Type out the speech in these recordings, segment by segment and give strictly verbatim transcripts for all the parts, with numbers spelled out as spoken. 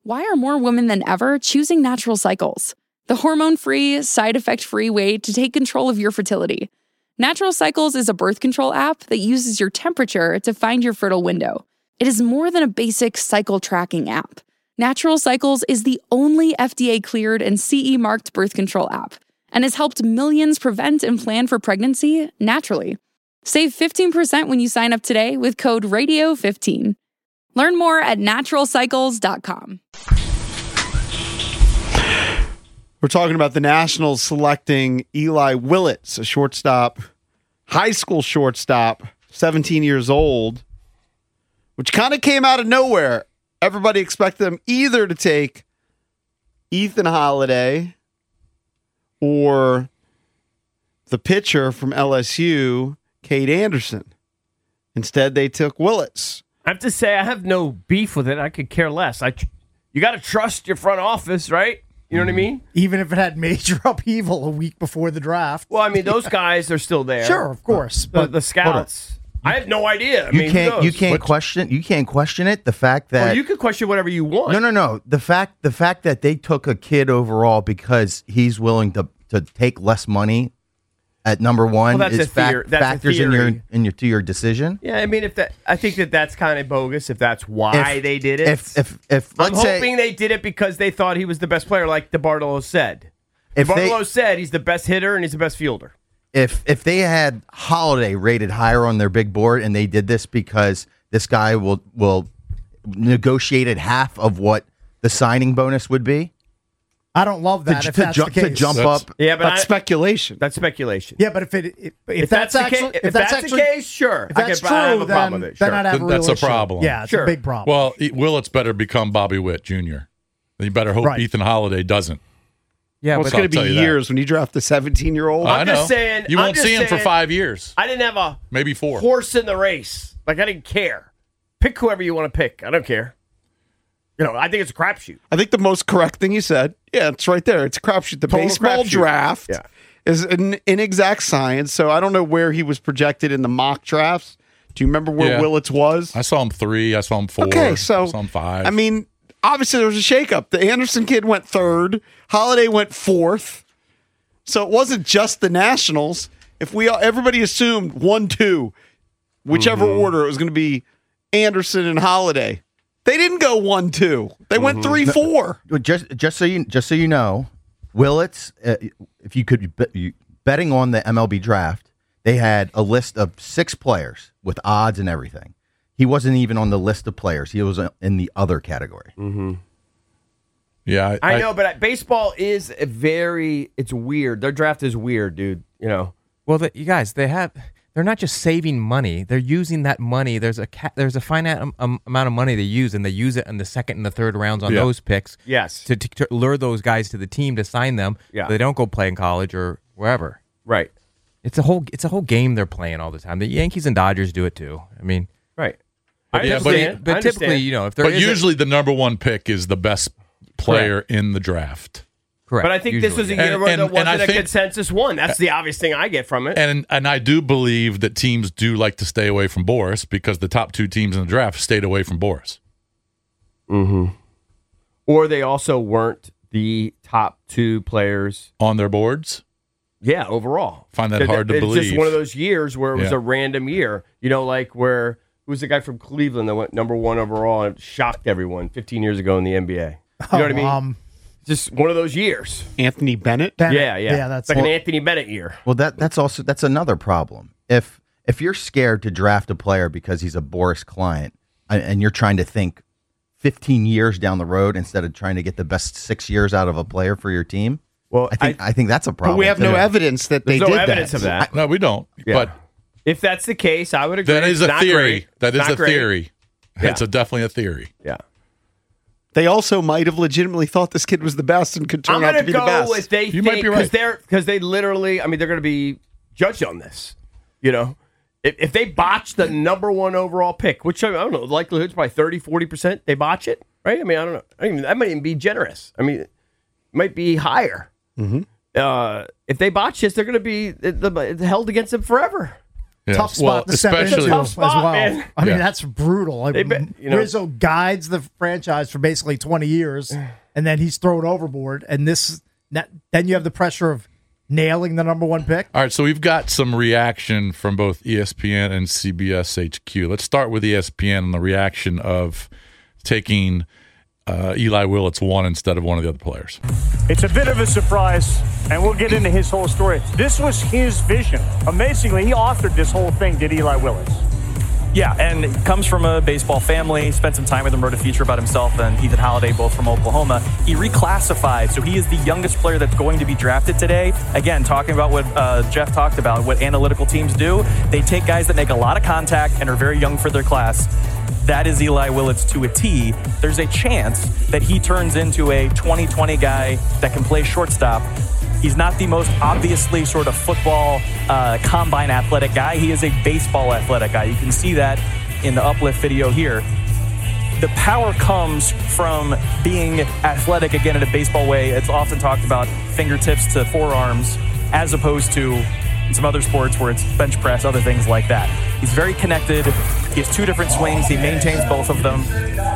why are more women than ever choosing Natural Cycles? The hormone-free, side-effect-free way to take control of your fertility. Natural Cycles is a birth control app that uses your temperature to find your fertile window. It is more than a basic cycle tracking app. Natural Cycles is the only F D A-cleared and C E-marked birth control app and has helped millions prevent and plan for pregnancy naturally. Save fifteen percent when you sign up today with code radio fifteen. Learn more at natural cycles dot com. We're talking about the Nationals selecting Eli Willits, a shortstop, high school shortstop, seventeen years old, which kind of came out of nowhere. Everybody expected them either to take Ethan Holiday or the pitcher from L S U, Cade Anderson. Instead, they took Willits. I have to say, I have no beef with it. I could care less. I, tr- you got to trust your front office, right? You know what I mean? Even if it had major upheaval a week before the draft. Well, I mean, those guys are still there. Sure, of course. The, But the scouts. I have no idea. I You mean, can't. who You knows? can't What- question. You can't question it. The fact that Well, you can question whatever you want. no, no, no. The fact. The fact that they took a kid overall because he's willing to to take less money at number one Well, that's is a theor- fact, that's a factors in your theory. in your to your decision. Yeah, I mean, if that, I think that that's kind of bogus. If that's why If- they did it. If if if I'm let's say hoping they did it because they thought he was the best player, like DeBartolo said. if they DeBartolo said he's the best hitter and he's the best fielder. if if they had Holiday rated higher on their big board and they did this because this guy will will negotiate at half of what the signing bonus would be I don't love that to, if to that's jump the case. to jump That's- up. Yeah, but That's I, speculation. that's speculation. Yeah, but if it if, if, If, that's, that's, actually the case, if that's, actually the case, sure. if that's I, can, true, I have a then, problem with it. then Sure. I'd have a That's real a issue. problem. Yeah, it's Sure. a big problem. Well, E- Willits better become Bobby Witt Junior You better hope Right. Ethan Holiday doesn't. Yeah, well, but it's going to I'll be tell you that. years when you draft a seventeen-year-old. I I'm know. just saying- You I'm won't just see him for saying- five years, I didn't have a maybe four. horse in the race. Like, I didn't care. Pick whoever you want to pick. I don't care. You know, I think it's a crapshoot. I think the most correct thing you said, yeah, it's right there. It's a crapshoot. The Total baseball crapshoot. draft Yeah. is an inexact science, so I don't know where he was projected in the mock drafts. Do you remember where Yeah. Willits was? I saw him three. I saw him four. Okay, so I saw him five. I mean, obviously there was a shakeup. The Anderson kid went third. Holiday went fourth. So it wasn't just the Nationals. If we all, everybody assumed one, two, whichever Mm-hmm. order it was going to be Anderson and Holiday. They didn't go one, two. They Mm-hmm. went three, four. Just just so you just so you know, Willits, uh, if you could bet, you, betting on the M L B draft, they had a list of six players with odds and everything. He wasn't even on the list of players. He was in the other category. yeah, I, know, but uh, baseball is a very, it's weird. Their draft is weird, dude. You know, well, the, you guys, they have. They're not just saving money; they're using that money. There's a ca- there's a finite um, um, amount of money they use, and they use it in the second and the third rounds on Yeah. those picks. Yes. to, to, to lure those guys to the team to sign them. Yeah. so they don't go play in college or wherever. right, It's a whole it's a whole game they're playing all the time. The Yankees and Dodgers do it too. I mean, right. I Yeah, but- understand. but I typically, understand. you know, if there but is a- usually the number one pick is the best player in the draft. correct. But I think this usually, was a yeah. year And- where and- there and wasn't I a think- consensus one. That's the obvious thing I get from it. And and I do believe that teams do like to stay away from Boris because the top two teams in the draft stayed away from Boris. Or they also weren't the top two players. On their boards, Yeah, overall. Find that It- hard to it's believe. just one of those years where it was Yeah. a random year. You know, like where who was the guy from Cleveland that went number one overall and shocked everyone fifteen years ago in the N B A? You know what I mean? Um, Just one of those years. Anthony Bennett. Bennett. Yeah, yeah. Yeah, that's it's like an Anthony Bennett year. Well, that that's also that's another problem. If if you're scared to draft a player because he's a Boris client, and, and you're trying to think fifteen years down the road instead of trying to get the best six years out of a player for your team, Well, I think I, think that's a problem. But we have no too. evidence that they There's no did evidence that. of that. no, we don't. Yeah. But If that's the case, I would agree. that is It's a not theory. great. That It's is not a great. theory. Yeah. It's a definitely a theory. Yeah. They also might have legitimately thought this kid was the best and could turn I'm out going to be to the go best. with they You think might be right. they're because they literally. I mean, they're going to be judged on this. You know, if, if they botch the number one overall pick, which I don't know, the likelihood's probably thirty, forty percent. They botch it, right? I mean, I don't know. I mean, that might even be generous. I mean, it might be higher. Mm-hmm. Uh, if they botch this, they're going to be it- the- held against them forever. Yeah. Tough spot Well, to step into especially- as well. Tough spot, man. I mean, Yeah. that's brutal. Like, They bet- you know- Rizzo guides the franchise for basically twenty years, and then he's thrown overboard. And this, then you have the pressure of nailing the number one pick. All right, so we've got some reaction from both E S P N and C B S H Q. Let's start with E S P N and the reaction of taking uh, Eli Willits one instead of one of the other players. It's a bit of a surprise, and we'll get into his whole story. This was his vision. Amazingly, he authored this whole thing, did Eli Willits. Yeah, and comes from a baseball family, spent some time with him, wrote a feature about himself and Ethan Holiday, both from Oklahoma. He reclassified, so he is the youngest player that's going to be drafted today. Again, talking about what uh, Jeff talked about, what analytical teams do. They take guys that make a lot of contact and are very young for their class. That is Eli Willits to a T. There's a chance that he turns into a twenty twenty guy that can play shortstop. He's not the most obviously sort of football uh, combine athletic guy. He is a baseball athletic guy. You can see that in the uplift video here. The power comes from being athletic, again, in a baseball way. It's often talked about fingertips to forearms, as opposed to in some other sports where it's bench press, other things like that. He's very connected. He has two different swings. He maintains both of them.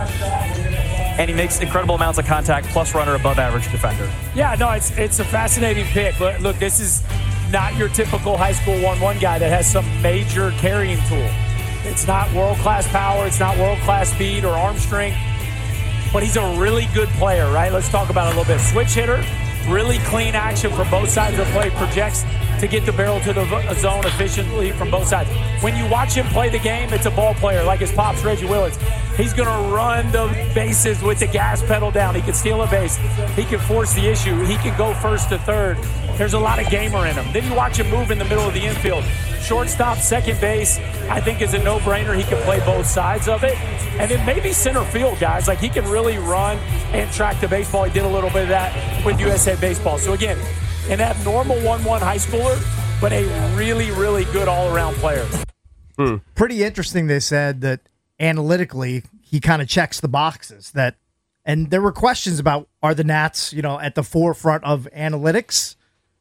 And he makes incredible amounts of contact, plus runner, above average defender. Yeah, no, it's it's a fascinating pick. Look, look, this is not your typical high school one one guy that has some major carrying tool. It's not world-class power. It's not world-class speed or arm strength. But he's a really good player, right? Let's talk about it a little bit. Switch hitter, really clean action from both sides of the plate, projects to get the barrel to the zone efficiently from both sides. When you watch him play the game, it's a ball player like his pops, Reggie Willits. He's going to run the bases with the gas pedal down. He can steal a base. He can force the issue. He can go first to third. There's a lot of gamer in him. Then you watch him move in the middle of the infield. Shortstop, second base, I think is a no-brainer. He can play both sides of it. And then maybe center field, guys. Like, he can really run and track the baseball. He did a little bit of that with U S A Baseball. So, again, an abnormal one one high schooler, but a really, really good all-around player. Hmm. Pretty interesting, they said, that analytically he kind of checks the boxes. That, and there were questions about, are the Nats, you know, at the forefront of analytics?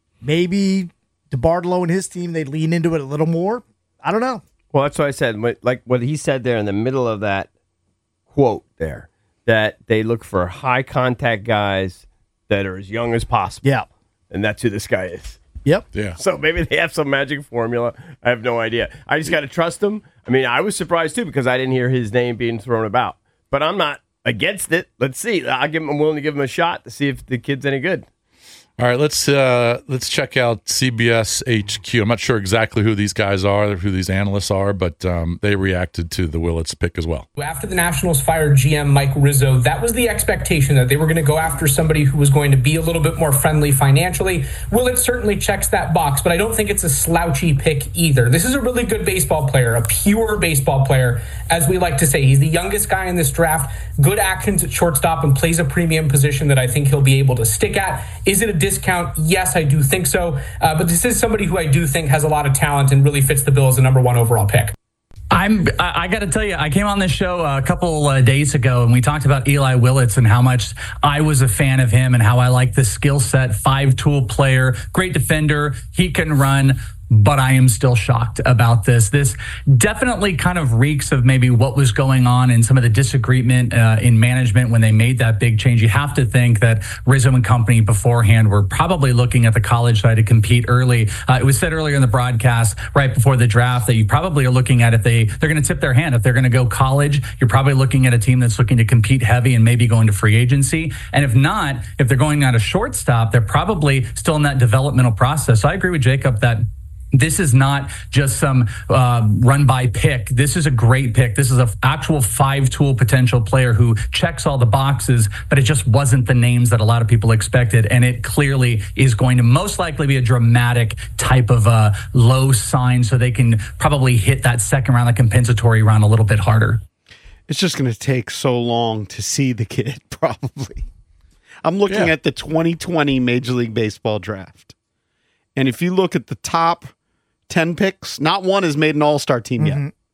Maybe DeBartolo and his team, they lean into it a little more. I don't know. Well, that's what I said. Like what he said there in the middle of that quote there, that they look for high contact guys that are as young as possible. Yeah. And that's who this guy is. Yep. Yeah. So maybe they have some magic formula. I have no idea. I just got to trust him. I mean, I was surprised too because I didn't hear his name being thrown about. But I'm not against it. Let's see. I'll give him, I'm willing to give him a shot to see if the kid's any good. All right, let's uh, let's check out C B S H Q. I'm not sure exactly who these guys are, who these analysts are, but um, they reacted to the Willits pick as well. After the Nationals fired G M Mike Rizzo, that was the expectation, that they were going to go after somebody who was going to be a little bit more friendly financially. Willits certainly checks that box, but I don't think it's a slouchy pick either. This is a really good baseball player, a pure baseball player, as we like to say. He's the youngest guy in this draft, good actions at shortstop, and plays a premium position that I think he'll be able to stick at. Is it a discount? Yes, I do think so. Uh, but this is somebody who I do think has a lot of talent and really fits the bill as a number one overall pick. I'm, I, I got to tell you, I came on this show a couple uh, days ago and we talked about Eli Willits and how much I was a fan of him and how I like the skill set, five tool player, great defender. He can run. But I am still shocked about this. This definitely kind of reeks of maybe what was going on and some of the disagreement uh, in management when they made that big change. You have to think that Rizzo and company beforehand were probably looking at the college side to compete early. Uh, it was said earlier in the broadcast, right before the draft, that you probably are looking at if they, they're going to tip their hand. If they're going to go college, you're probably looking at a team that's looking to compete heavy and maybe going to free agency. And if not, if they're going at a shortstop, they're probably still in that developmental process. So I agree with Jacob that this is not just some uh, run-by pick. This is a great pick. This is an actual five-tool potential player who checks all the boxes, but it just wasn't the names that a lot of people expected, and it clearly is going to most likely be a dramatic type of uh, low sign, so they can probably hit that second round, the compensatory round, a little bit harder. It's just going to take so long to see the kid, probably. I'm looking Yeah. at the twenty twenty Major League Baseball draft, and if you look at the top ten picks, not one has made an all-star team Mm-hmm. yet.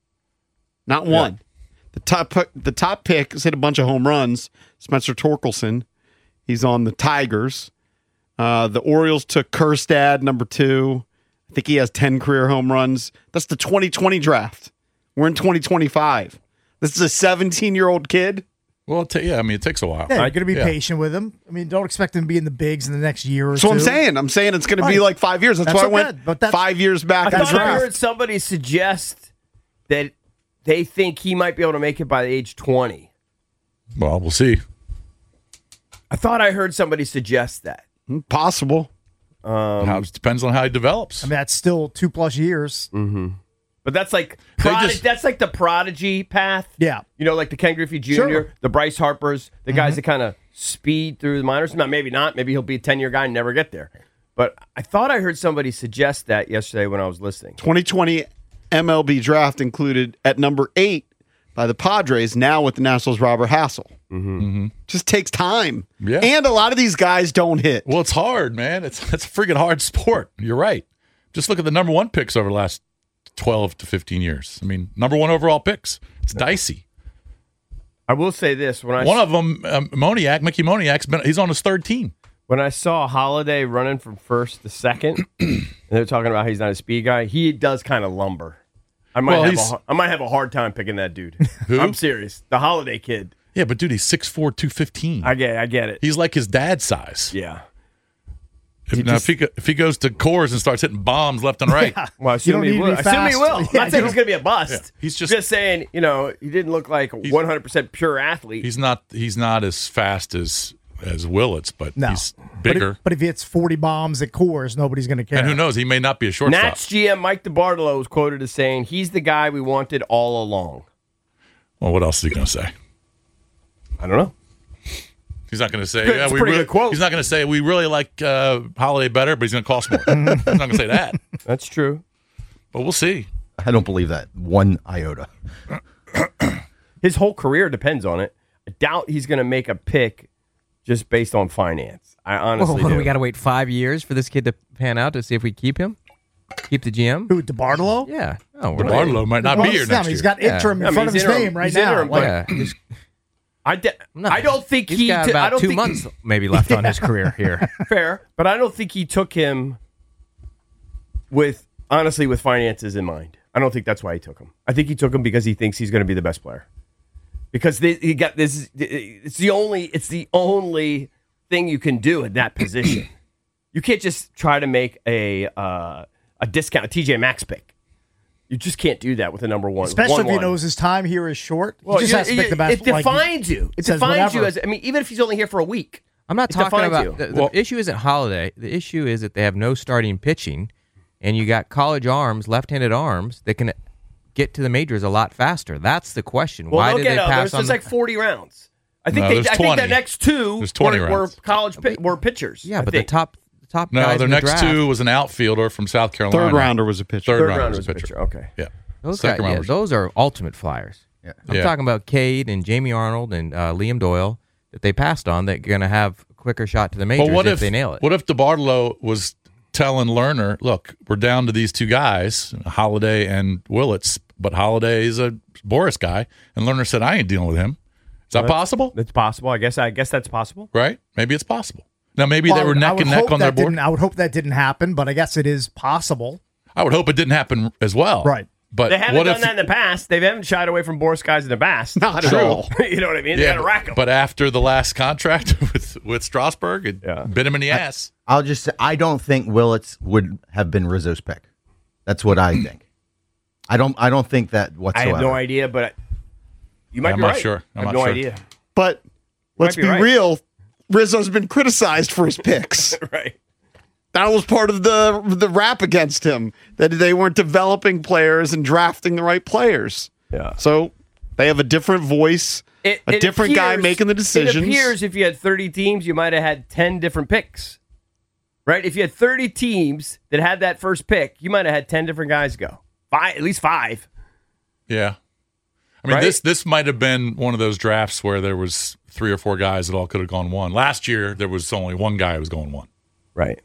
Not one. Yeah. The top the top pick has hit a bunch of home runs. Spencer Torkelson. He's on the Tigers. Uh, the Orioles took Kjerstad, number two. I think he has ten career home runs. That's the twenty twenty draft. We're in twenty twenty-five. This is a seventeen-year-old kid. Well, it ta- yeah, I mean, it takes a while. Yeah, you're going to be Yeah. patient with him. I mean, don't expect him to be in the bigs in the next year or That's two. what I'm saying. I'm saying it's going to be Right. like five years. That's, That's why I not went bad, but that's- five years back I in the thought I draft. heard somebody suggest that they think he might be able to make it by the age twenty. Well, we'll see. I thought I heard somebody suggest that. Possible. Um, How, it depends on how he develops. I mean, that's still two plus years. Mm-hmm. But that's like They prodi- just- that's like the prodigy path. Yeah. You know, like the Ken Griffey Junior, Sure. the Bryce Harpers, the guys Mhm. that kind of speed through the minors. Now, maybe not. Maybe he'll be a ten-year guy and never get there. But I thought I heard somebody suggest that yesterday when I was listening. twenty twenty M L B draft included at number eight by the Padres, now with the Nationals' Robert Hassel. Mm-hmm. Just takes time. Yeah. And a lot of these guys don't hit. Well, it's hard, man. It's it's a freaking hard sport. You're right. Just look at the number one picks over the last twelve to fifteen years. I mean, number one overall picks. It's dicey. I will say this: when I One of them, um, Moniak, Mickey Moniak's been he's on his third team. when I saw Holiday running from first to second, and they're talking about how he's not a speed guy, he does kind of lumber. I might Well, have he's- a, I might have a hard time picking that dude. Who? I'm serious. The Holiday kid. Yeah, but dude, he's six four, two fifteen. I get I get it. He's like his dad's size. Yeah. If, now, if, he, go- if he goes to Coors and starts hitting bombs left and right, Well, I assume don't he need to will. be I assume he fast. will. I'm Yeah, not saying you he's going to be a bust. Yeah, he's just- just saying, you know, he didn't look like a one hundred percent pure athlete. he's not he's not as fast as as Willits, but No. he's But bigger. if, but if he hits forty bombs at Coors, nobody's going to care. and who knows? He may not be a shortstop. Nats G M Mike DeBartolo was quoted as saying, he's the guy we wanted all along. Well, what else is he going to say? I don't know. He's not going to say. It's Yeah, a we pretty really, good quote. He's not going to say we really like uh, Holiday better, but he's going to cost more. he's not going to say that. That's true. But we'll see. I don't believe that one iota. His whole career depends on it. I doubt he's going to make a pick just based on finance. I honestly Well, what, do. we got to wait five years for this kid to pan out to see if we keep him? Keep the G M? Who, DeBartolo? Yeah. Oh, we're DeBartolo might not Well, be here he's- next He's year. got interim Yeah. in I front mean, of his he's interim. name right He's now. interim, Like, Yeah. He's, I, de- no, I don't think he's he. got t- about I don't two think months maybe left on his career here. fair, but I don't think he took him with honestly with finances in mind. I don't think that's why he took him. I think he took him because he thinks he's going to be the best player. Because they, he got this. It's the only. It's the only thing you can do in that position. You can't just try to make a uh, a discount a T J Maxx pick. You just can't do that with a number one. especially one, if he one. knows his time here is short. Well, he just you- has to pick you- the best. It like, defines you. It says defines you whatever. as. I mean, even if he's only here for a week. I'm not It talking defines about you. the, the Well- issue isn't Holiday. The issue is that they have no starting pitching, and you got college arms, left-handed arms that can get to the majors a lot faster. That's the question. Well, Why they'll did get they others. pass on? There's the- like forty rounds. I think No, they. there's I think the twenty. next two There's twenty were, were rounds. college pi- were pitchers. yeah, I but think. the top the top No, guys their in the next draft, two was an outfielder from South Carolina. Third rounder was a pitcher. Third, third rounder round was a pitcher. Okay. Yeah. Those, Second guys, yeah, round was- those are ultimate flyers. Yeah. I'm Yeah. talking about Cade and Jamie Arnold and uh, Liam Doyle that they passed on that are going to have a quicker shot to the majors But what if, if they nail it. What if DeBartolo was telling Lerner, "Look, we're down to these two guys, Holiday and Willits, but Holiday is a Boris guy," and Lerner said, "I ain't dealing with him." Is that possible? That's possible. I guess. I guess that's possible. Right? Maybe it's possible. Now, maybe Well, they were I would- I neck would and neck hope on their that board. didn't- I would hope that didn't happen, but I guess it is possible. I would hope it didn't happen as well. Right. But They haven't what done if that in the past. They haven't shied away from Boris guys in the past. Not at True. all. You know what I mean? They yeah, got to rack them. but after the last contract with with Strasburg, it Yeah. bit him in the ass. I'll just say I don't think Willits would have been Rizzo's pick. That's what I think. I don't. I don't think that I whatsoever. have no idea, but you might I'm be not right. sure. I'm I have not no sure. idea. But let's be be, right. real. Rizzo's been criticized for his picks. Right. That was part of the the rap against him, that they weren't developing players and drafting the right players. Yeah. So they have a different voice, It, a it different guy appears- making the decisions. It appears if you had thirty teams, you might have had ten different picks. Right? If you had thirty teams that had that first pick, you might have had ten different guys go. Five, at least five. Yeah. I mean, Right? this this might have been one of those drafts where there was three or four guys that all could have gone one. Last year, there was only one guy who was going one. Right.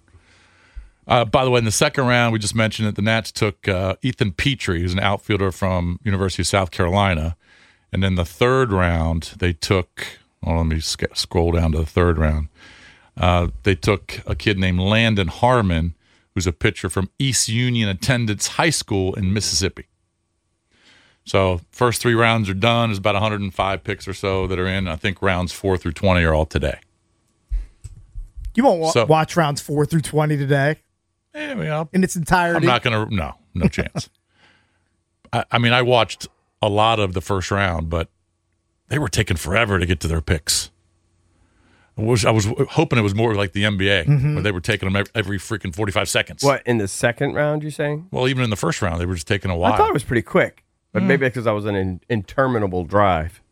Uh, by the way, in the second round, we just mentioned that the Nats took uh, Ethan Petrie, who's an outfielder from University of South Carolina. And then the third round, they took, oh, let me sc- scroll down to the third round. Uh, they took a kid named Landon Harmon, who's a pitcher from East Union Attendance High School in Mississippi. So first three rounds are done. There's about one hundred five picks or so that are in. I think rounds four through twenty are all today. You won't wa- So- watch rounds four through twenty today Eh, I mean, I'll- in its entirety. I'm not going to. No, no chance. I, I mean, I watched a lot of the first round, but they were taking forever to get to their picks. I was, I was hoping it was more like the N B A, Mhm. where they were taking them every, every freaking forty-five seconds. What, in the second round, you're saying? Well, even in the first round, they were just taking a while. I thought it was pretty quick, but Mm. maybe because I was on an interminable drive.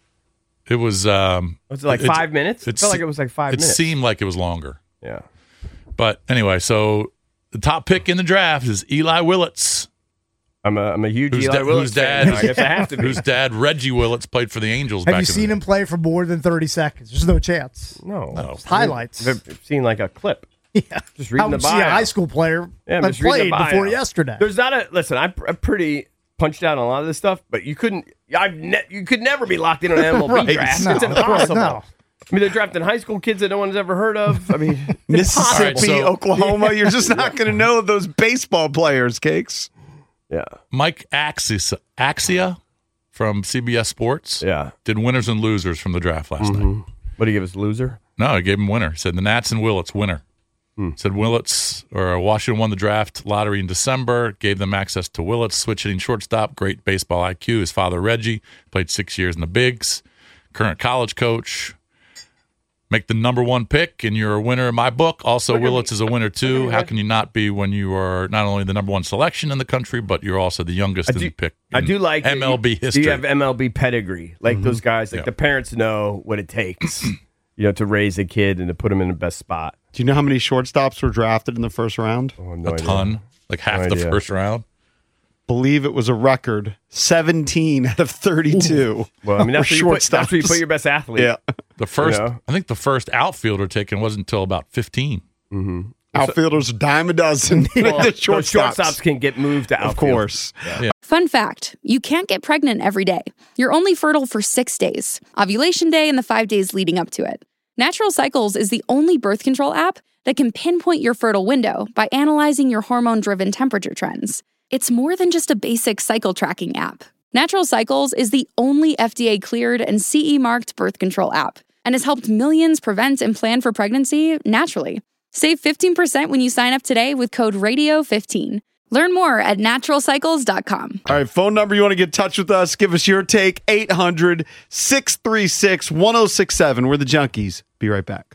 It was. Um, Was it like it's- five minutes? It it's- felt like it was like five it minutes. seemed like it was longer. Yeah. But anyway, so the top pick in the draft is Eli Willits. I'm a I'm a huge whose Eli da- Willits whose dad, fan. I guess I have to be. Whose dad Reggie Willits played for the Angels. Have back you in seen the him play for more than thirty seconds? There's no chance. No. No. Just highlights. I've seen like a clip. Yeah. Just reading How the would you see bio. a high school player Yeah, I'm that just reading the played bio. before yesterday? There's not a listen. I'm, I'm pretty punched out on a lot of this stuff, but you couldn't. I've ne- you could never be locked in on an M L B Right. draft. No, it's of course, impossible. no. I mean, they're drafting high school kids that no one's ever heard of. I mean, it's Mississippi, impossible. All right, so- Oklahoma. You're just not going to know those baseball players, Cakes. Yeah. Mike Axia, Axia from C B S Sports Yeah. did winners and losers from the draft last night. Mm-hmm. What did he give us? Loser? No, he gave him winner. He said the Nats and Willits winner. Hmm. Said Willits or Washington won the draft lottery in December, gave them access to Willits, switch hitting shortstop, great baseball I Q. His father Reggie played six years in the bigs, current college coach. Make the number one pick, and you're a winner in my book. Also, Look at Willits me. is a winner too. me, How Reg. can you not be when you are not only the number one selection in the country, but you're also the youngest I in do, the pick? I in do like that M L B you, history. You have M L B pedigree, like those guys. Like Yeah. the parents know what it takes, you know, to raise a kid and to put him in the best spot. Do you know how many shortstops were drafted in the first round? Oh, no a idea. ton, like half No the idea. first round. Believe it was a record seventeen out of thirty-two. Well, I mean, that's were where, you put, that's where you shortstops. put your best athlete. Yeah. The first, know? I think the first outfielder taken wasn't until about fifteen. Outfielders, a dime a dozen. Well, the those shortstops. shortstops can get moved to outfield. Of course. Fun fact, you can't get pregnant every day. You're only fertile for six days, ovulation day and the five days leading up to it. Natural Cycles is the only birth control app that can pinpoint your fertile window by analyzing your hormone-driven temperature trends. It's more than just a basic cycle tracking app. Natural Cycles is the only F D A-cleared and C E-marked birth control app and has helped millions prevent and plan for pregnancy naturally. Save fifteen percent when you sign up today with code radio fifteen. Learn more at natural cycles dot com. All right, phone number you want to get in touch with us, give us your take, eight hundred, six three six, one oh six seven. We're the Junkies. Be right back.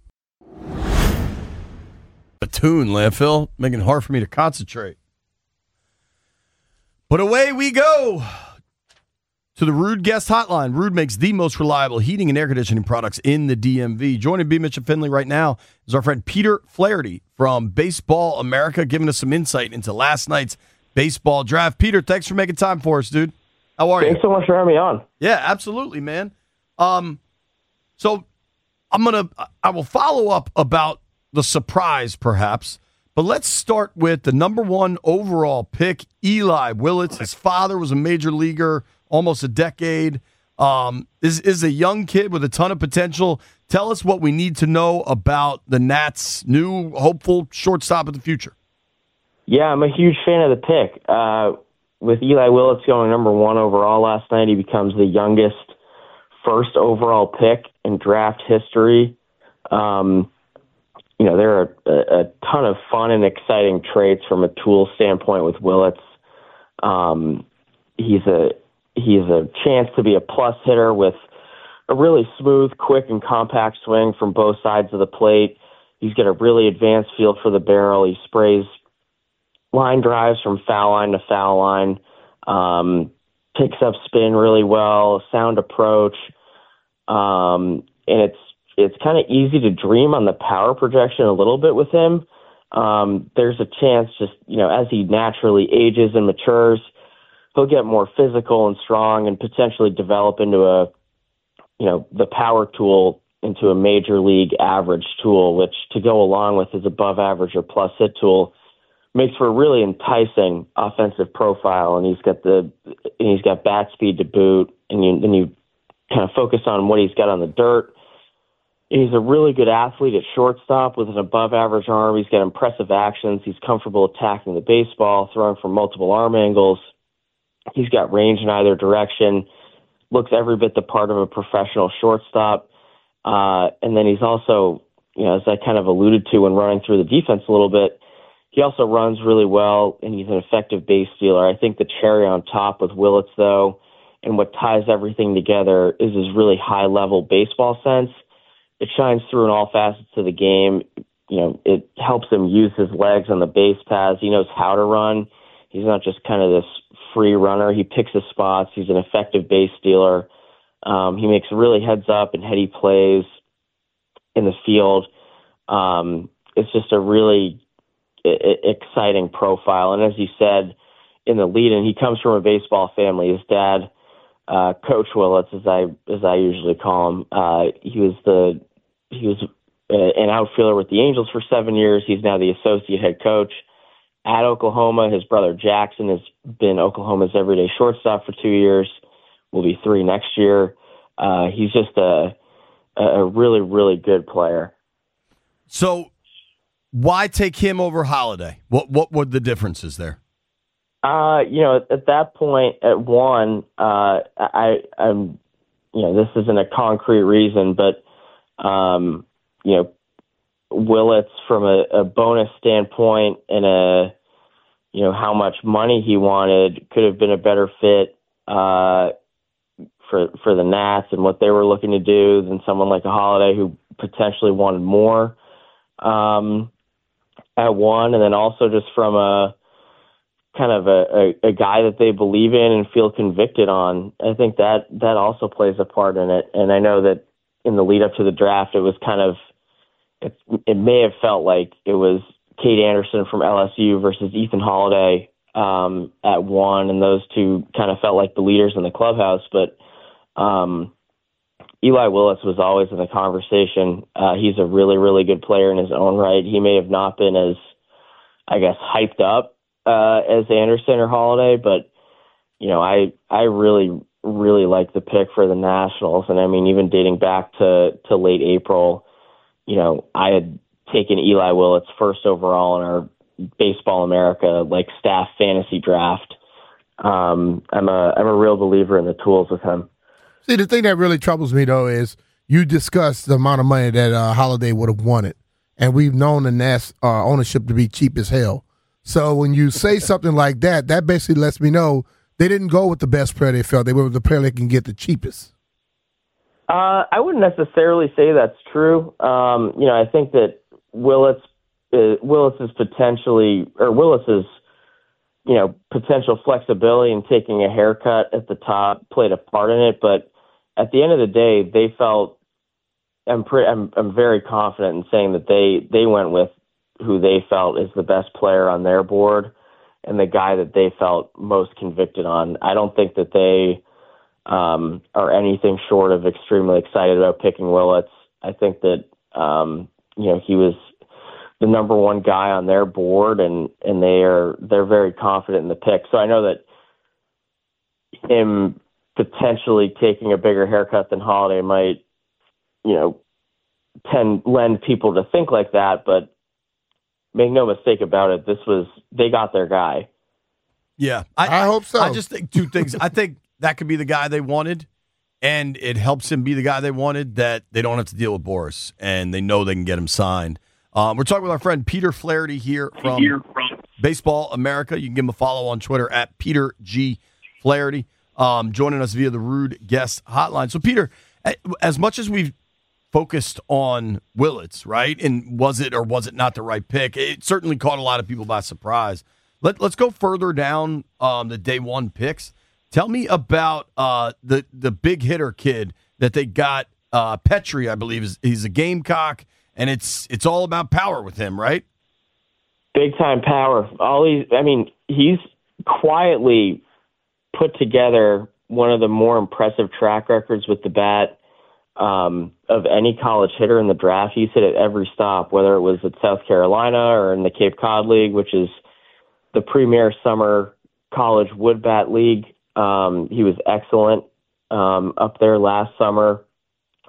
A tune, landfill, making it hard for me to concentrate. But away we go to the Rude Guest Hotline. Rude makes the most reliable heating and air conditioning products in the D M V. Joining B. Mitch and Finley right now is our friend Peter Flaherty from Baseball America, giving us some insight into last night's baseball draft. Peter, thanks for making time for us, dude. How are you? Thanks so much for having me on. Yeah, absolutely, man. Um, so I'm gonna I will follow up about the surprise, perhaps, but let's start with the number one overall pick, Eli Willits. His father was a major leaguer almost a decade. Um, is is a young kid with a ton of potential. Tell us what we need to know about the Nats' new hopeful shortstop of the future. Yeah, I'm a huge fan of the pick. Uh, with Eli Willits going number one overall last night, he becomes the youngest first overall pick in draft history. Um, you know, there are a, a ton of fun and exciting traits from a tool standpoint with Willits. Um, he's a he's a chance to be a plus hitter with a really smooth, quick, and compact swing from both sides of the plate. He's got a really advanced feel for the barrel. He sprays line drives from foul line to foul line, um, picks up spin really well, sound approach, um, and it's it's kind of easy to dream on the power projection a little bit with him. Um, there's a chance, just you know, as he naturally ages and matures, he'll get more physical and strong, and potentially develop into a, you know, the power tool into a major league average tool, which to go along with his above average or plus hit tool makes for a really enticing offensive profile. And he's got the, and he's got bat speed to boot. And you, then you kind of focus on what he's got on the dirt. He's a really good athlete at shortstop with an above-average arm. He's got impressive actions. He's comfortable attacking the baseball, throwing from multiple arm angles. He's got range in either direction. Looks every bit the part of a professional shortstop. Uh, and then he's also, you know, as I kind of alluded to when running through the defense a little bit, he also runs really well, and he's an effective base stealer. I think the cherry on top with Willits, though, and what ties everything together is his really high-level baseball sense. It shines through in all facets of the game. You know, it helps him use his legs on the base paths. He knows how to run. He's not just kind of this free runner. He picks his spots. He's an effective base stealer. Um, he makes really heads-up and heady plays in the field. Um, it's just a really I- exciting profile. And as you said in the lead-in, he comes from a baseball family. His dad, uh, Coach Willits, as I as I usually call him, uh, he was the he was uh, an outfielder with the Angels for seven years. He's now the associate head coach at Oklahoma. His brother Jackson has been Oklahoma's everyday shortstop for two years. Will be three next year. Uh, he's just a a really really good player. So, why take him over Holiday? What what were the differences there? Uh, you know, at, at that point, at one, uh, I, I'm, you know, this isn't a concrete reason, but, um, you know, Willits from a, a bonus standpoint and a, you know, how much money he wanted could have been a better fit, uh, for, for the Nats and what they were looking to do than someone like a Holiday who potentially wanted more, um, at one. And then also just from a, kind of a, a, a guy that they believe in and feel convicted on. I think that that also plays a part in it. And I know that in the lead up to the draft, it was kind of, it, it may have felt like it was Cade Anderson from L S U versus Ethan Holiday um, at one, and those two kind of felt like the leaders in the clubhouse. But um, Eli Willits was always in the conversation. Uh, he's a really, really good player in his own right. He may have not been as, I guess, hyped up Uh, as Anderson or Holiday, but you know, I I really really like the pick for the Nationals, and I mean, even dating back to to late April, you know, I had taken Eli Willits first overall in our Baseball America like staff fantasy draft. Um, I'm a I'm a real believer in the tools with him. See, the thing that really troubles me though is you discussed the amount of money that uh, Holiday would have wanted, and we've known the Nats uh, ownership to be cheap as hell. So when you say something like that, that basically lets me know they didn't go with the best player they felt. They went with the player they can get the cheapest. Uh, I wouldn't necessarily say that's true. Um, you know, I think that Willits, uh, Willits is potentially, or Willis's, you know, potential flexibility in taking a haircut at the top played a part in it. But at the end of the day, they felt, I'm, pre- I'm, I'm very confident in saying that they, they went with who they felt is the best player on their board and the guy that they felt most convicted on. I don't think that they um, are anything short of extremely excited about picking Willits. I think that, um, you know, he was the number one guy on their board, and, and they are, they're very confident in the pick. So I know that him potentially taking a bigger haircut than Holiday might, you know, tend lend people to think like that, but make no mistake about it, this was, they got their guy. Yeah. I, I hope so. I just think two things. I think that could be the guy they wanted, and it helps him be the guy they wanted, that they don't have to deal with Boris, and they know they can get him signed. Um, we're talking with our friend Peter Flaherty here from, here from Baseball America. You can give him a follow on Twitter at Peter G. Flaherty, um, joining us via the Rude Guest Hotline. So, Peter, as much as we've focused on Willits, right? And was it or was it not the right pick? It certainly caught a lot of people by surprise. Let, let's go further down um, the day one picks. Tell me about uh, the the big hitter kid that they got, uh, Petrie, I believe. is He's a Gamecock, and it's it's all about power with him, right? Big time power. All these, I mean, he's quietly put together one of the more impressive track records with the bat Um, of any college hitter in the draft. He's hit at every stop, whether it was at South Carolina or in the Cape Cod League, which is the premier summer college wood bat league. Um, he was excellent um, up there last summer.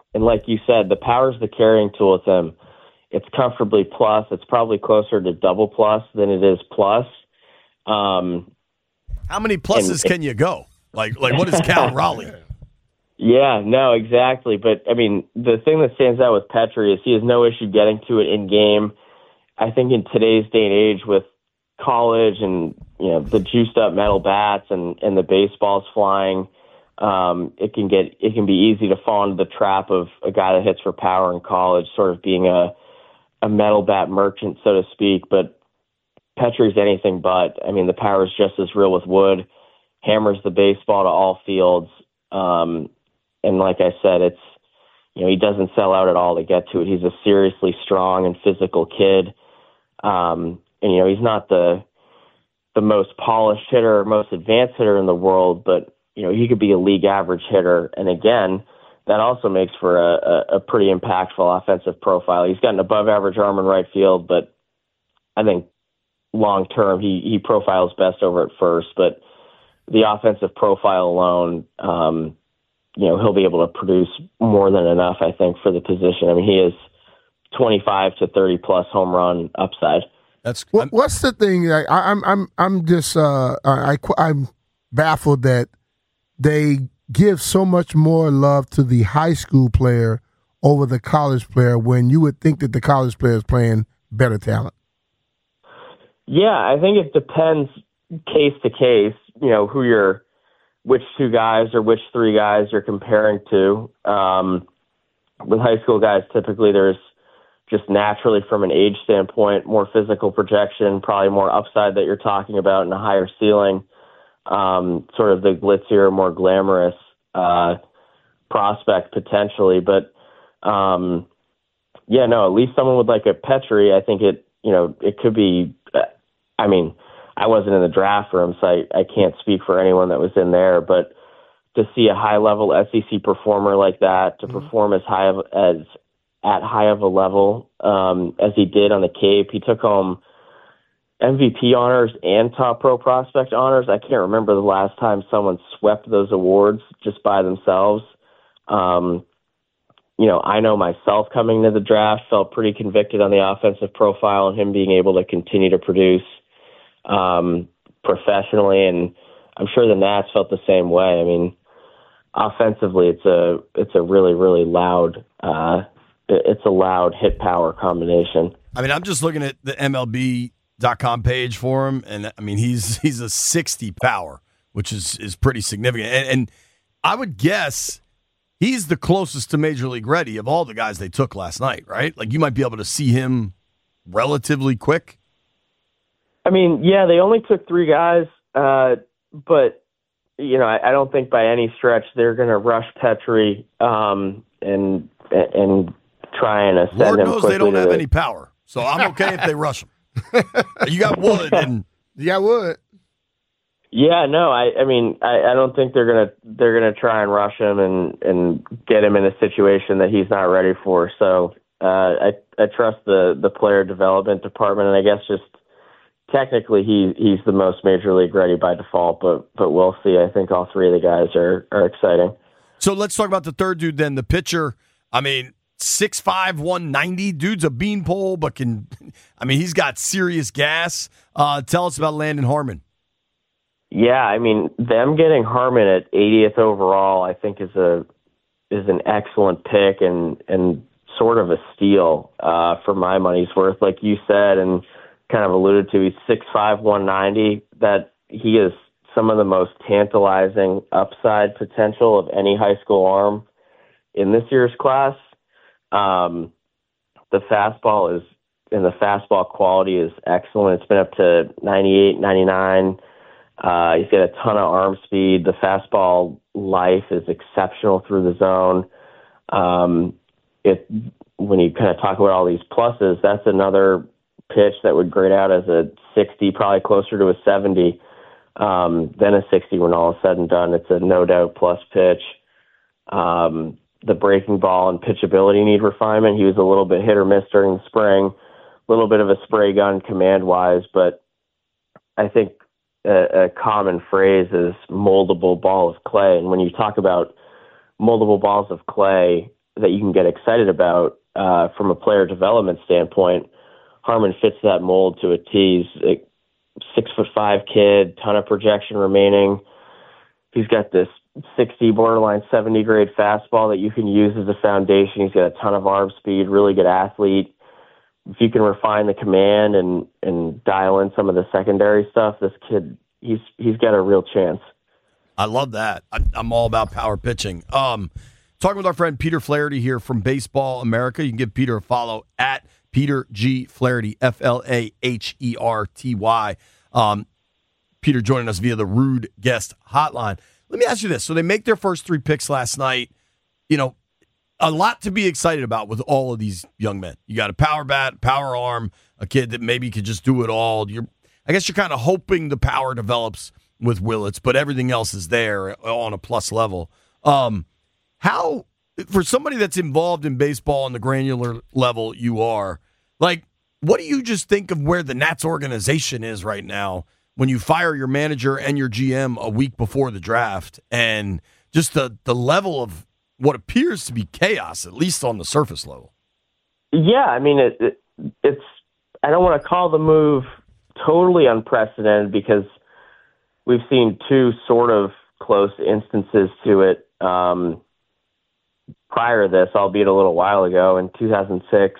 and like you said, the power's the carrying tool with him. It's comfortably plus. It's probably closer to double plus than it is plus. Um, How many pluses can you go? Like, like what is Cal Raleigh? Yeah, no, exactly. But, I mean, the thing that stands out with Petrie is he has no issue getting to it in game. I think in today's day and age with college and, you know, the juiced up metal bats and, and the baseballs flying, um, it can get it can be easy to fall into the trap of a guy that hits for power in college, sort of being a, a metal bat merchant, so to speak. But Petrie's anything but. I mean, the power is just as real with Wood, hammers the baseball to all fields. Um, And like I said, it's, you know, he doesn't sell out at all to get to it. He's a seriously strong and physical kid. Um, and, you know, he's not the the most polished hitter, most advanced hitter in the world, but, you know, he could be a league average hitter. And again, that also makes for a, a, a pretty impactful offensive profile. He's got an above average arm in right field, but I think long term he, he profiles best over at first. But the offensive profile alone, um, you know, he'll be able to produce more than enough, I think, for the position. I mean, he is twenty-five to thirty plus home run upside. That's what, what's the thing? Like, I, I'm I'm I'm just uh, I I'm baffled that they give so much more love to the high school player over the college player when you would think that the college player is playing better talent. Yeah, I think it depends case to case. You know, who you're. Which two guys or which three guys you're comparing to. Um, with high school guys, typically there's just naturally from an age standpoint, more physical projection, probably more upside that you're talking about and a higher ceiling, um, sort of the glitzier, more glamorous uh, prospect potentially. But um, yeah, no, at least someone with like a Petrie, I think it, you know, it could be, uh, I mean, I wasn't in the draft room, so I, I can't speak for anyone that was in there, but to see a high-level S E C performer like that, to mm-hmm. perform as high of, as at high of a level um, as he did on the Cape, he took home M V P honors and top pro prospect honors. I can't remember the last time someone swept those awards just by themselves. Um, you know, I know myself coming to the draft felt pretty convicted on the offensive profile and him being able to continue to produce um, professionally, and I'm sure the Nats felt the same way. I mean, offensively, it's a it's a really really loud uh, it's a loud hit power combination. I mean, I'm just looking at the M L B dot com page for him, and I mean he's he's a sixty power, which is is pretty significant, and, and I would guess he's the closest to Major League ready of all the guys they took last night, right? Like you might be able to see him relatively quick. I mean, yeah, they only took three guys, uh, but, you know, I, I don't think by any stretch they're going to rush Petrie um, and and try and ascend Lord him knows quickly they don't to have the- any power, so I'm okay if they rush him. You got Wood, and you got Wood. Yeah, no, I, I mean, I, I don't think they're gonna they're gonna try and rush him and, and get him in a situation that he's not ready for. So uh, I I trust the the player development department, and I guess just. Technically, he he's the most major league ready by default, but but we'll see. I think all three of the guys are are exciting. So let's talk about the third dude then, the pitcher. I mean, six five, one ninety Dude's a beanpole, but can, I mean, he's got serious gas. Uh, tell us about Landon Harmon. Yeah, I mean, them getting Harmon at eightieth overall, I think is a is an excellent pick and and sort of a steal uh, for my money's worth. Like you said, and kind of alluded to, he's six five, one ninety. That he is some of the most tantalizing upside potential of any high school arm in this year's class. Um, the fastball is, and the fastball quality is excellent. It's been up to ninety-eight, ninety-nine. Uh, he's got a ton of arm speed. The fastball life is exceptional through the zone. Um, it, when you kind of talk about all these pluses, that's another pitch that would grade out as a sixty, probably closer to a seventy um, than a sixty when all is said and done. It's a no doubt plus pitch. Um, the breaking ball and pitchability need refinement. He was a little bit hit or miss during the spring, a little bit of a spray gun command wise, but I think a, a common phrase is moldable ball of clay. And when you talk about moldable balls of clay, that you can get excited about uh, from a player development standpoint. Harmon fits that mold to a T. He's a six foot five kid, ton of projection remaining. He's got this sixty, borderline seventy grade fastball that you can use as a foundation. He's got a ton of arm speed, really good athlete. If you can refine the command and, and dial in some of the secondary stuff, this kid, he's he's got a real chance. I love that. I, I'm all about power pitching. Um, talking with our friend Peter Flaherty here from Baseball America. You can give Peter a follow at Peter G. Flaherty, F L A H E R T Y. Um, Peter joining us via the Rude Guest Hotline. Let me ask you this. So they make their first three picks last night. You know, a lot to be excited about with all of these young men. You got a power bat, power arm, a kid that maybe could just do it all. You're, I guess you're kind of hoping the power develops with Willits, but everything else is there on a plus level. Um, how, for somebody that's involved in baseball on the granular level you are, like, what do you just think of where the Nats organization is right now when you fire your manager and your G M a week before the draft, and just the, the level of what appears to be chaos, at least on the surface level? Yeah, I mean, it, it, it's, I don't want to call the move totally unprecedented because we've seen two sort of close instances to it um, prior to this, albeit a little while ago. In two thousand six,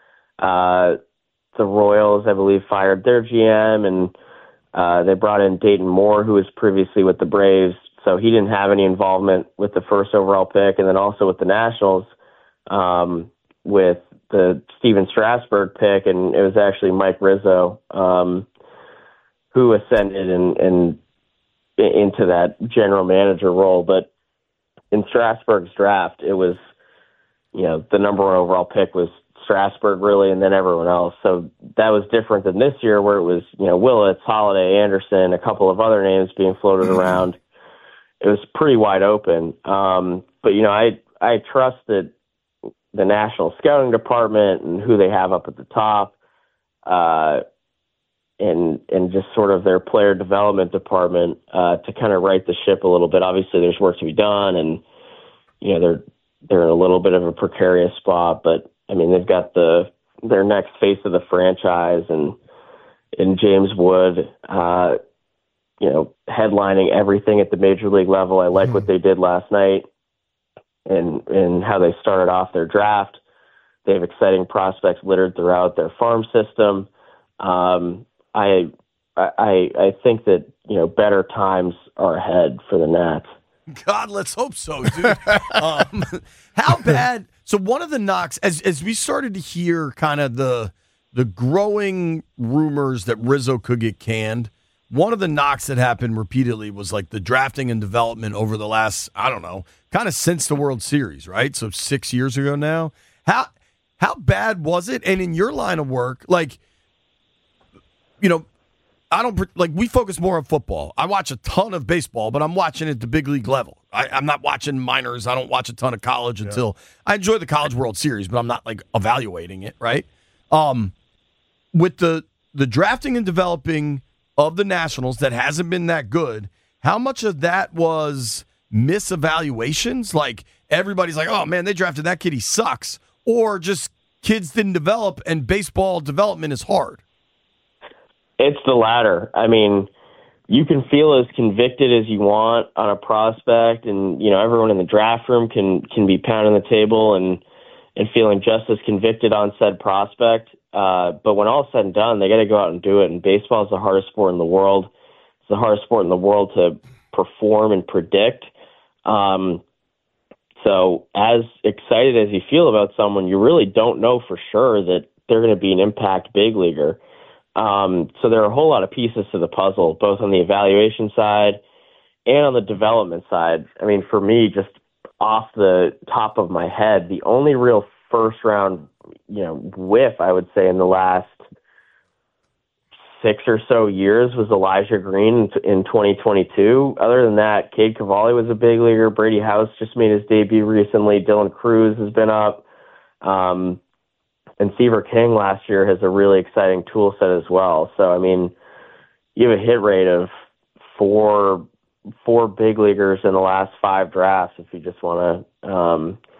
uh, the Royals, I believe, fired their G M, and uh, they brought in Dayton Moore, who was previously with the Braves, so he didn't have any involvement with the first overall pick, and then also with the Nationals um, with the Steven Strasburg pick, and it was actually Mike Rizzo um, who ascended and, and into that general manager role. But in Strasburg's draft, it was, you know, the number one overall pick was Strasburg, really, and then everyone else. So that was different than this year, where it was, you know, Willits, Holiday, Anderson, a couple of other names being floated around. It was pretty wide open. Um, but, you know, I I trust that the National Scouting Department and who they have up at the top, uh, and and just sort of their player development department uh, to kind of right the ship a little bit. Obviously, there's work to be done, and you know they're they're in a little bit of a precarious spot. But I mean, they've got the their next face of the franchise, and in James Wood, uh, you know, headlining everything at the major league level. I like mm-hmm. what they did last night, and and how they started off their draft. They have exciting prospects littered throughout their farm system. Um, I, I, I think that, you know, better times are ahead for the Nats. God, let's hope so, dude. um, how bad? So one of the knocks, as as we started to hear kind of the the growing rumors that Rizzo could get canned, one of the knocks that happened repeatedly was like the drafting and development over the last, I don't know, kind of since the World Series, right? So six years ago now. How how bad was it? And in your line of work, like, you know, I don't like we focus more on football. I watch a ton of baseball, but I'm watching at the big league level. I, I'm not watching minors. I don't watch a ton of college yeah. until I enjoy the College World Series, but I'm not like evaluating it, right? Um, with the the drafting and developing of the Nationals that hasn't been that good, how much of that was misevaluations? Like everybody's like, oh man, they drafted that kid, he sucks, or just kids didn't develop and baseball development is hard? It's the latter. I mean, you can feel as convicted as you want on a prospect, and you know everyone in the draft room can can be pounding the table and and feeling just as convicted on said prospect. Uh, but when all is said and done, they got to go out and do it. And baseball is the hardest sport in the world. It's the hardest sport in the world to perform and predict. Um, so as excited as you feel about someone, you really don't know for sure that they're going to be an impact big leaguer. Um, so there are a whole lot of pieces to the puzzle, both on the evaluation side and on the development side. I mean, for me, just off the top of my head, the only real first round, you know, whiff, I would say, in the last six or so years was Elijah Green in twenty twenty-two. Other than that, Cade Cavalli was a big leaguer. Brady House just made his debut recently. Dylan Cruz has been up. Um, And Seaver King last year has a really exciting tool set as well. So, I mean, you have a hit rate of four four big leaguers in the last five drafts if you just want to um,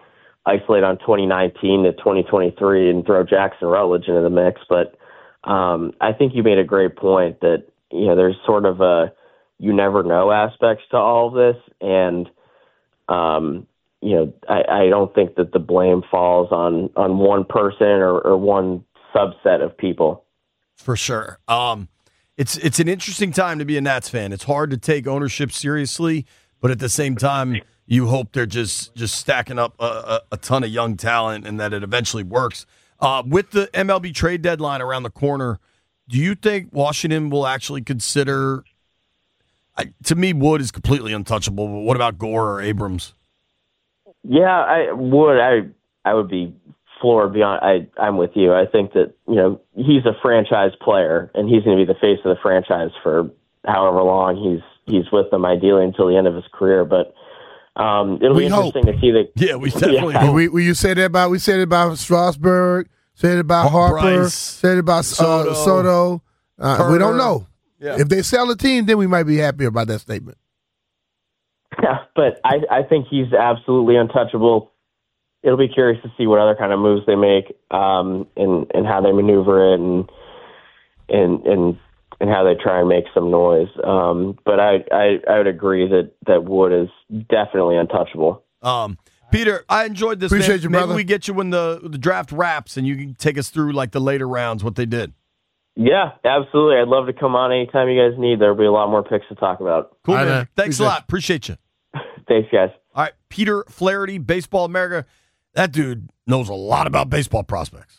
isolate on twenty nineteen to twenty twenty-three and throw Jackson Rutledge into the mix. But um, I think you made a great point that, you know, there's sort of a you never know aspects to all of this. And, um, you know, I, I don't think that the blame falls on, on one person or, or one subset of people. For sure. Um, it's it's an interesting time to be a Nats fan. It's hard to take ownership seriously, but at the same time, you hope they're just just stacking up a, a, a ton of young talent and that it eventually works. Uh, with the M L B trade deadline around the corner, do you think Washington will actually consider? I, to me, Wood is completely untouchable. But what about Gore or Abrams? Yeah, I would. I I would be floored beyond. I I'm with you. I think that, you know, he's a franchise player and he's going to be the face of the franchise for however long he's he's with them, ideally until the end of his career. But um, it'll we be hope. interesting to see the. Yeah, we definitely yeah. hope. We, we you said that about we said it about Strasburg, said it about Harper, Bryce, said it about Soto, uh, Soto. Uh, we don't know. Yeah. If they sell the team, then we might be happy about that statement. Yeah, but I, I think he's absolutely untouchable. It'll be curious to see what other kind of moves they make, um, and and how they maneuver it, and and and and how they try and make some noise. Um, but I, I I would agree that that Wood is definitely untouchable. Um, Peter, I enjoyed this. Appreciate man. you, Maybe brother. we get you when the the draft wraps, and you can take us through like the later rounds, what they did. Yeah, absolutely. I'd love to come on anytime you guys need. There'll be a lot more picks to talk about. Cool, All right, man. man. Thanks Appreciate a lot. Appreciate you. Thanks, guys. All right, Peter Flaherty, Baseball America. That dude knows a lot about baseball prospects.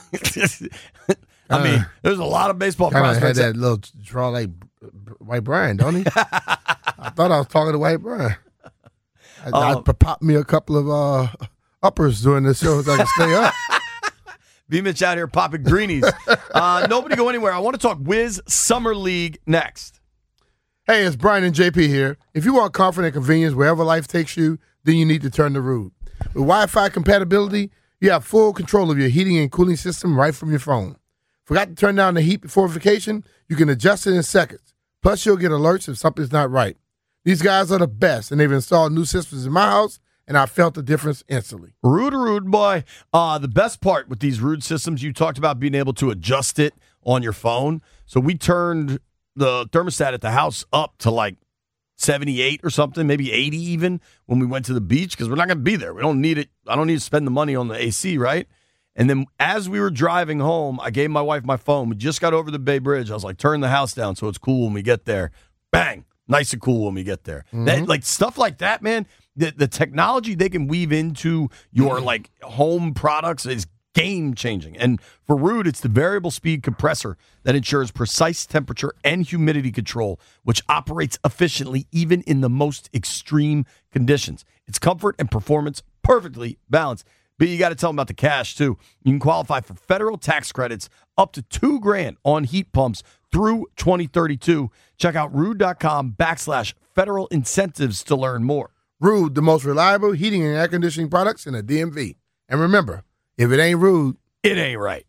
I mean, there's a lot of baseball Kind of had prospects. that little draw like White Brian, don't he? I thought I was talking to White Brian. I, I Um, popped me a couple of uh, uppers during the show so I can stay up. B-Mitch out here popping greenies. uh, nobody go anywhere. I want to talk Wiz Summer League next. Hey, it's Brian and J P here. If you want comfort and convenience wherever life takes you, then you need to turn to Rude. With Wi-Fi compatibility, you have full control of your heating and cooling system right from your phone. Forgot to turn down the heat before vacation? You can adjust it in seconds. Plus, you'll get alerts if something's not right. These guys are the best, and they've installed new systems in my house, and I felt the difference instantly. Rude, rude boy. Uh, the best part with these Rude systems, you talked about being able to adjust it on your phone. So we turned the thermostat at the house up to like seventy-eight or something, maybe eighty even when we went to the beach because we're not going to be there. We don't need it. I don't need to spend the money on the A C, right? And then as we were driving home, I gave my wife my phone. We just got over the Bay Bridge. I was like, turn the house down so it's cool when we get there. Bang. Nice and cool when we get there. Mm-hmm. That, like stuff like that, man. The the technology they can weave into your like home products is game changing. And for Rude, it's the variable speed compressor that ensures precise temperature and humidity control, which operates efficiently even in the most extreme conditions. It's comfort and performance perfectly balanced. But you got to tell them about the cash too. You can qualify for federal tax credits up to two grand on heat pumps through twenty thirty-two. Check out rude.com backslash federal incentives to learn more. Rude, the most reliable heating and air conditioning products in the D M V. And remember, if it ain't Rude, it ain't right.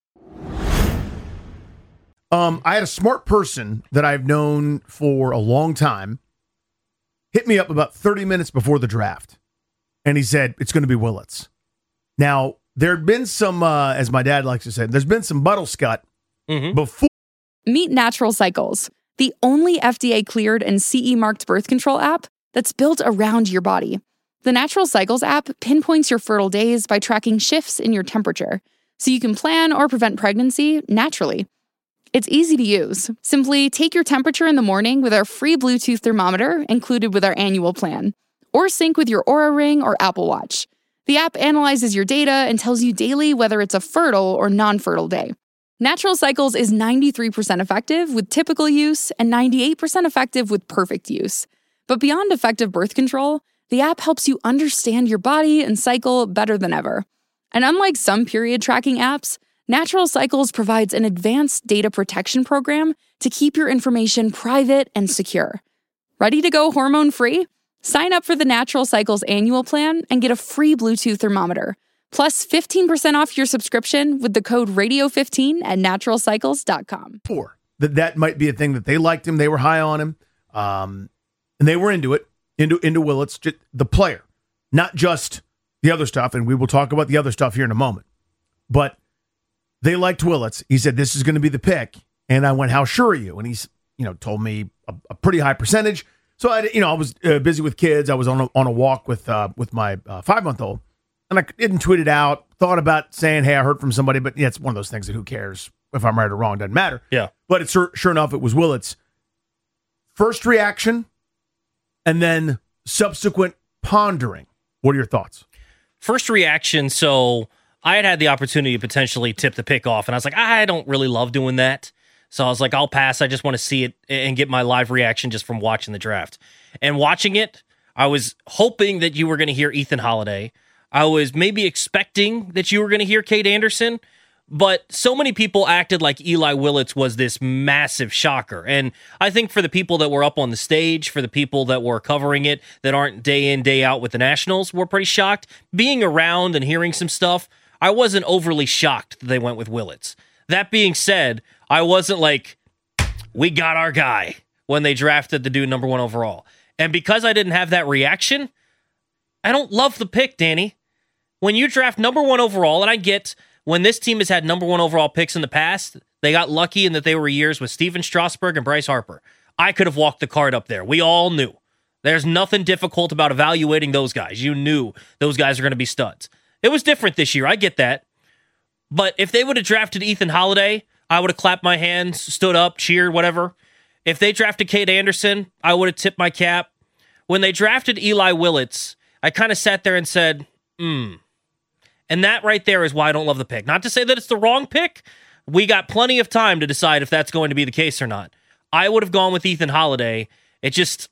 Um, I had a smart person that I've known for a long time hit me up about thirty minutes before the draft, and he said, it's going to be Willits. Now, there had been some, uh, as my dad likes to say, there's been some buttlescut mm-hmm. before. Meet Natural Cycles, the only F D A-cleared and C E-marked birth control app that's built around your body. The Natural Cycles app pinpoints your fertile days by tracking shifts in your temperature, so you can plan or prevent pregnancy naturally. It's easy to use. Simply take your temperature in the morning with our free Bluetooth thermometer included with our annual plan, or sync with your Oura Ring or Apple Watch. The app analyzes your data and tells you daily whether it's a fertile or non-fertile day. Natural Cycles is ninety-three percent effective with typical use and ninety-eight percent effective with perfect use. But beyond effective birth control, the app helps you understand your body and cycle better than ever. And unlike some period tracking apps, Natural Cycles provides an advanced data protection program to keep your information private and secure. Ready to go hormone-free? Sign up for the Natural Cycles annual plan and get a free Bluetooth thermometer, plus fifteen percent off your subscription with the code radio fifteen at natural cycles dot com. That that might be a thing that they liked him, they were high on him, um, and they were into it, into into Willits, just the player, not just the other stuff, and we will talk about the other stuff here in a moment. But they liked Willits. He said, this is going to be the pick. And I went, how sure are you? And he's, you know, told me a, a pretty high percentage. So I, you know, I was uh, busy with kids. I was on a, on a walk with uh, with my uh, five month old, and I didn't tweet it out. Thought about saying, "Hey, I heard from somebody," but yeah, it's one of those things that who cares if I'm right or wrong, doesn't matter. Yeah. But it's sure, sure enough, it was Willits. First reaction, and then subsequent pondering. What are your thoughts? First reaction. So I had had the opportunity to potentially tip the pick off, and I was like, I don't really love doing that. So I was like, I'll pass. I just want to see it and get my live reaction just from watching the draft. And watching it, I was hoping that you were going to hear Ethan Holiday. I was maybe expecting that you were going to hear Cade Anderson, but so many people acted like Eli Willits was this massive shocker. And I think for the people that were up on the stage, for the people that were covering it, that aren't day in, day out with the Nationals, were pretty shocked. Being around and hearing some stuff, I wasn't overly shocked that they went with Willits. That being said, I wasn't like, we got our guy when they drafted the dude number one overall. And because I didn't have that reaction, I don't love the pick, Danny. When you draft number one overall, and I get when this team has had number one overall picks in the past, they got lucky in that they were years with Steven Strasburg and Bryce Harper. I could have walked the card up there. We all knew. There's nothing difficult about evaluating those guys. You knew those guys are going to be studs. It was different this year. I get that. But if they would have drafted Ethan Holiday, I would have clapped my hands, stood up, cheered, whatever. If they drafted Cade Anderson, I would have tipped my cap. When they drafted Eli Willits, I kind of sat there and said, hmm. And that right there is why I don't love the pick. Not to say that it's the wrong pick. We got plenty of time to decide if that's going to be the case or not. I would have gone with Ethan Holiday. It just,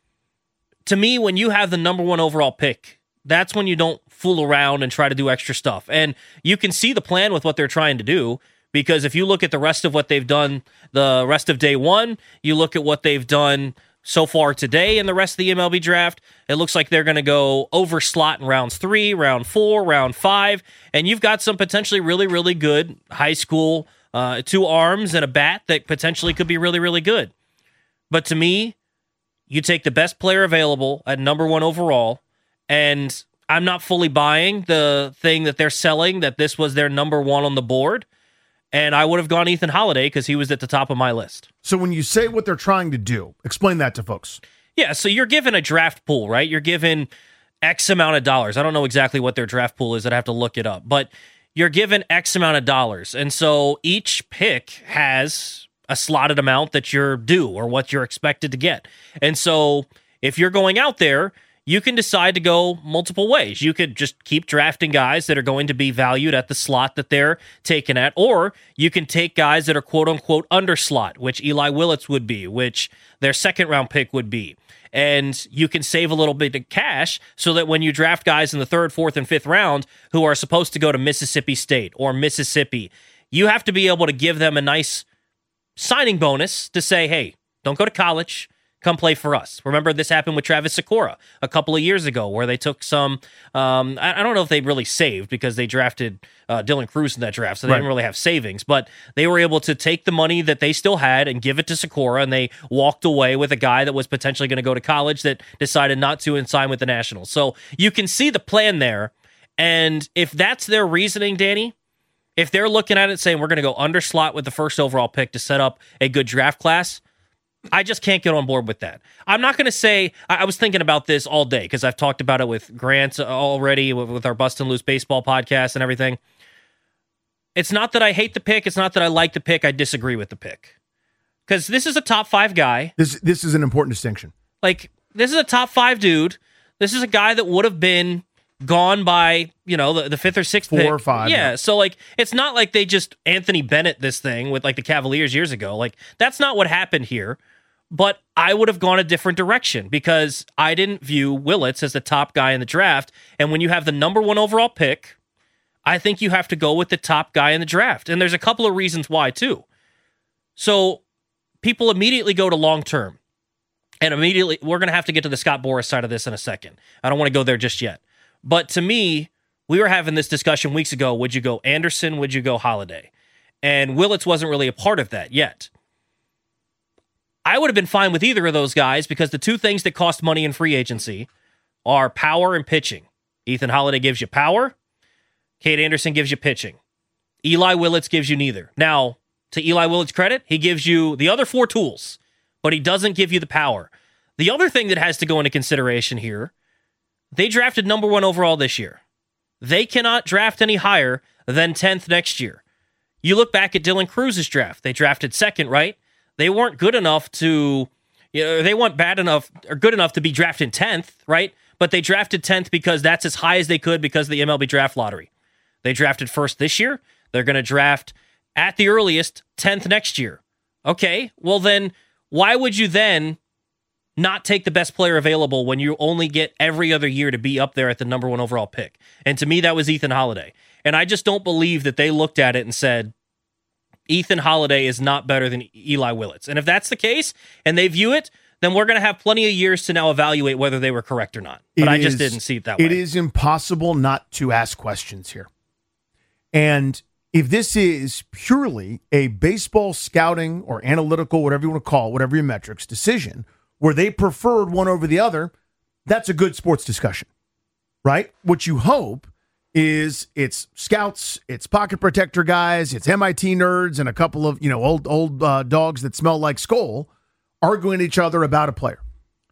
to me, when you have the number one overall pick, that's when you don't fool around and try to do extra stuff. And you can see the plan with what they're trying to do, because if you look at the rest of what they've done the rest of day one, you look at what they've done so far today in the rest of the M L B draft, it looks like they're going to go over slot in rounds three, round four, round five, and you've got some potentially really, really good high school uh, two arms and a bat that potentially could be really, really good. But to me, you take the best player available at number one overall, and I'm not fully buying the thing that they're selling, that this was their number one on the board. And I would have gone Ethan Holiday because he was at the top of my list. So when you say what they're trying to do, explain that to folks. Yeah, so you're given a draft pool, right? You're given X amount of dollars. I don't know exactly what their draft pool is. I'd have to look it up. But you're given X amount of dollars. And so each pick has a slotted amount that you're due or what you're expected to get. And so if you're going out there, you can decide to go multiple ways. You could just keep drafting guys that are going to be valued at the slot that they're taken at, or you can take guys that are quote-unquote under slot, which Eli Willits would be, which their second-round pick would be. And you can save a little bit of cash so that when you draft guys in the third, fourth, and fifth round who are supposed to go to Mississippi State or Mississippi, you have to be able to give them a nice signing bonus to say, hey, don't go to college. Come play for us. Remember, this happened with Travis Sikora a couple of years ago, where they took some. Um, I, I don't know if they really saved because they drafted uh, Dylan Cruz in that draft, so they Right. didn't really have savings. But they were able to take the money that they still had and give it to Sikora, and they walked away with a guy that was potentially going to go to college that decided not to and sign with the Nationals. So you can see the plan there, and if that's their reasoning, Danny, if they're looking at it saying we're going to go under slot with the first overall pick to set up a good draft class, I just can't get on board with that. I'm not going to say, I, I was thinking about this all day because I've talked about it with Grant already, with, with our Bust and Loose baseball podcast and everything. It's not that I hate the pick. It's not that I like the pick. I disagree with the pick. Because this is a top five guy. This this is an important distinction. Like, this is a top five dude. This is a guy that would have been gone by, you know, the, the fifth or sixth Four pick. or five, Yeah, yeah. so, like, it's not like they just Anthony Bennett this thing with, like, the Cavaliers years ago. Like, that's not what happened here. But I would have gone a different direction because I didn't view Willits as the top guy in the draft. And when you have the number one overall pick, I think you have to go with the top guy in the draft. And there's a couple of reasons why, too. So people immediately go to long term. And immediately, we're going to have to get to the Scott Boras side of this in a second. I don't want to go there just yet. But to me, we were having this discussion weeks ago. Would you go Anderson? Would you go Holiday? And Willits wasn't really a part of that yet. I would have been fine with either of those guys because the two things that cost money in free agency are power and pitching. Ethan Holiday gives you power. Cade Anderson gives you pitching. Eli Willits gives you neither. Now, to Eli Willits' credit, he gives you the other four tools, but he doesn't give you the power. The other thing that has to go into consideration here, they drafted number one overall this year. They cannot draft any higher than tenth next year. You look back at Dylan Cruz's draft. They drafted second, right? They weren't good enough to, you know, they weren't bad enough or good enough to be drafted tenth, right? But they drafted tenth because that's as high as they could because of the M L B draft lottery. They drafted first this year. They're going to draft at the earliest tenth next year. Okay, well then, why would you then not take the best player available when you only get every other year to be up there at the number one overall pick? And to me, that was Ethan Holiday. And I just don't believe that they looked at it and said, Ethan Holiday is not better than Eli Willits. And if that's the case, and they view it, then we're going to have plenty of years to now evaluate whether they were correct or not. But It I just is- didn't see it that way. It is impossible not to ask questions here. And if this is purely a baseball scouting or analytical, whatever you want to call it, whatever your metrics, decision, where they preferred one over the other, that's a good sports discussion, right? What you hope is it's scouts, it's pocket protector guys, it's M I T nerds, and a couple of, you know, old old uh, dogs that smell like Skull arguing to each other about a player.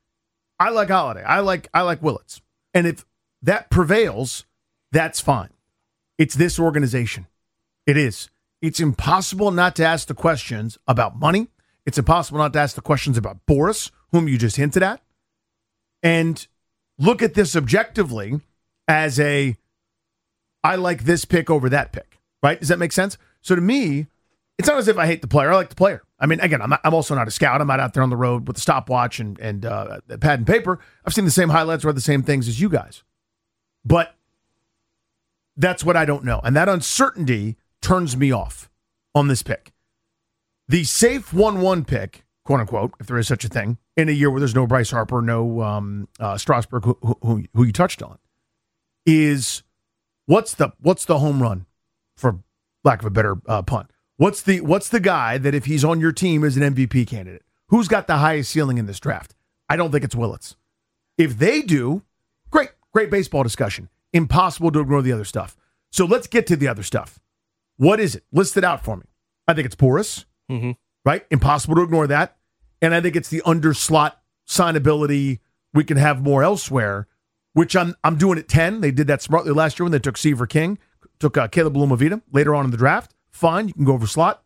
I like Holiday. I like I like Willits. And if that prevails, that's fine. It's this organization. It is. It's impossible not to ask the questions about money. It's impossible not to ask the questions about Boris, whom you just hinted at. And look at this objectively as a, I like this pick over that pick, right? Does that make sense? So to me, it's not as if I hate the player. I like the player. I mean, again, I'm, not, I'm also not a scout. I'm not out there on the road with a stopwatch and, and uh, pad and paper. I've seen the same highlights, read the same things as you guys. But that's what I don't know. And that uncertainty turns me off on this pick. The safe one one pick, quote unquote, if there is such a thing, in a year where there's no Bryce Harper, no um, uh, Strasburg, who, who, who you touched on, is what's the what's the home run, for lack of a better uh, pun? What's the what's the guy that if he's on your team is an M V P candidate? Who's got the highest ceiling in this draft? I don't think it's Willits. If they do, great, great baseball discussion. Impossible to ignore the other stuff. So let's get to the other stuff. What is it? List it out for me. I think it's Boris, mm-hmm. right? Impossible to ignore that. And I think it's the under slot signability. We can have more elsewhere, which I'm I'm doing at ten. They did that smartly last year when they took Seaver King, took uh, Caleb Lumavita later on in the draft. Fine, you can go over slot.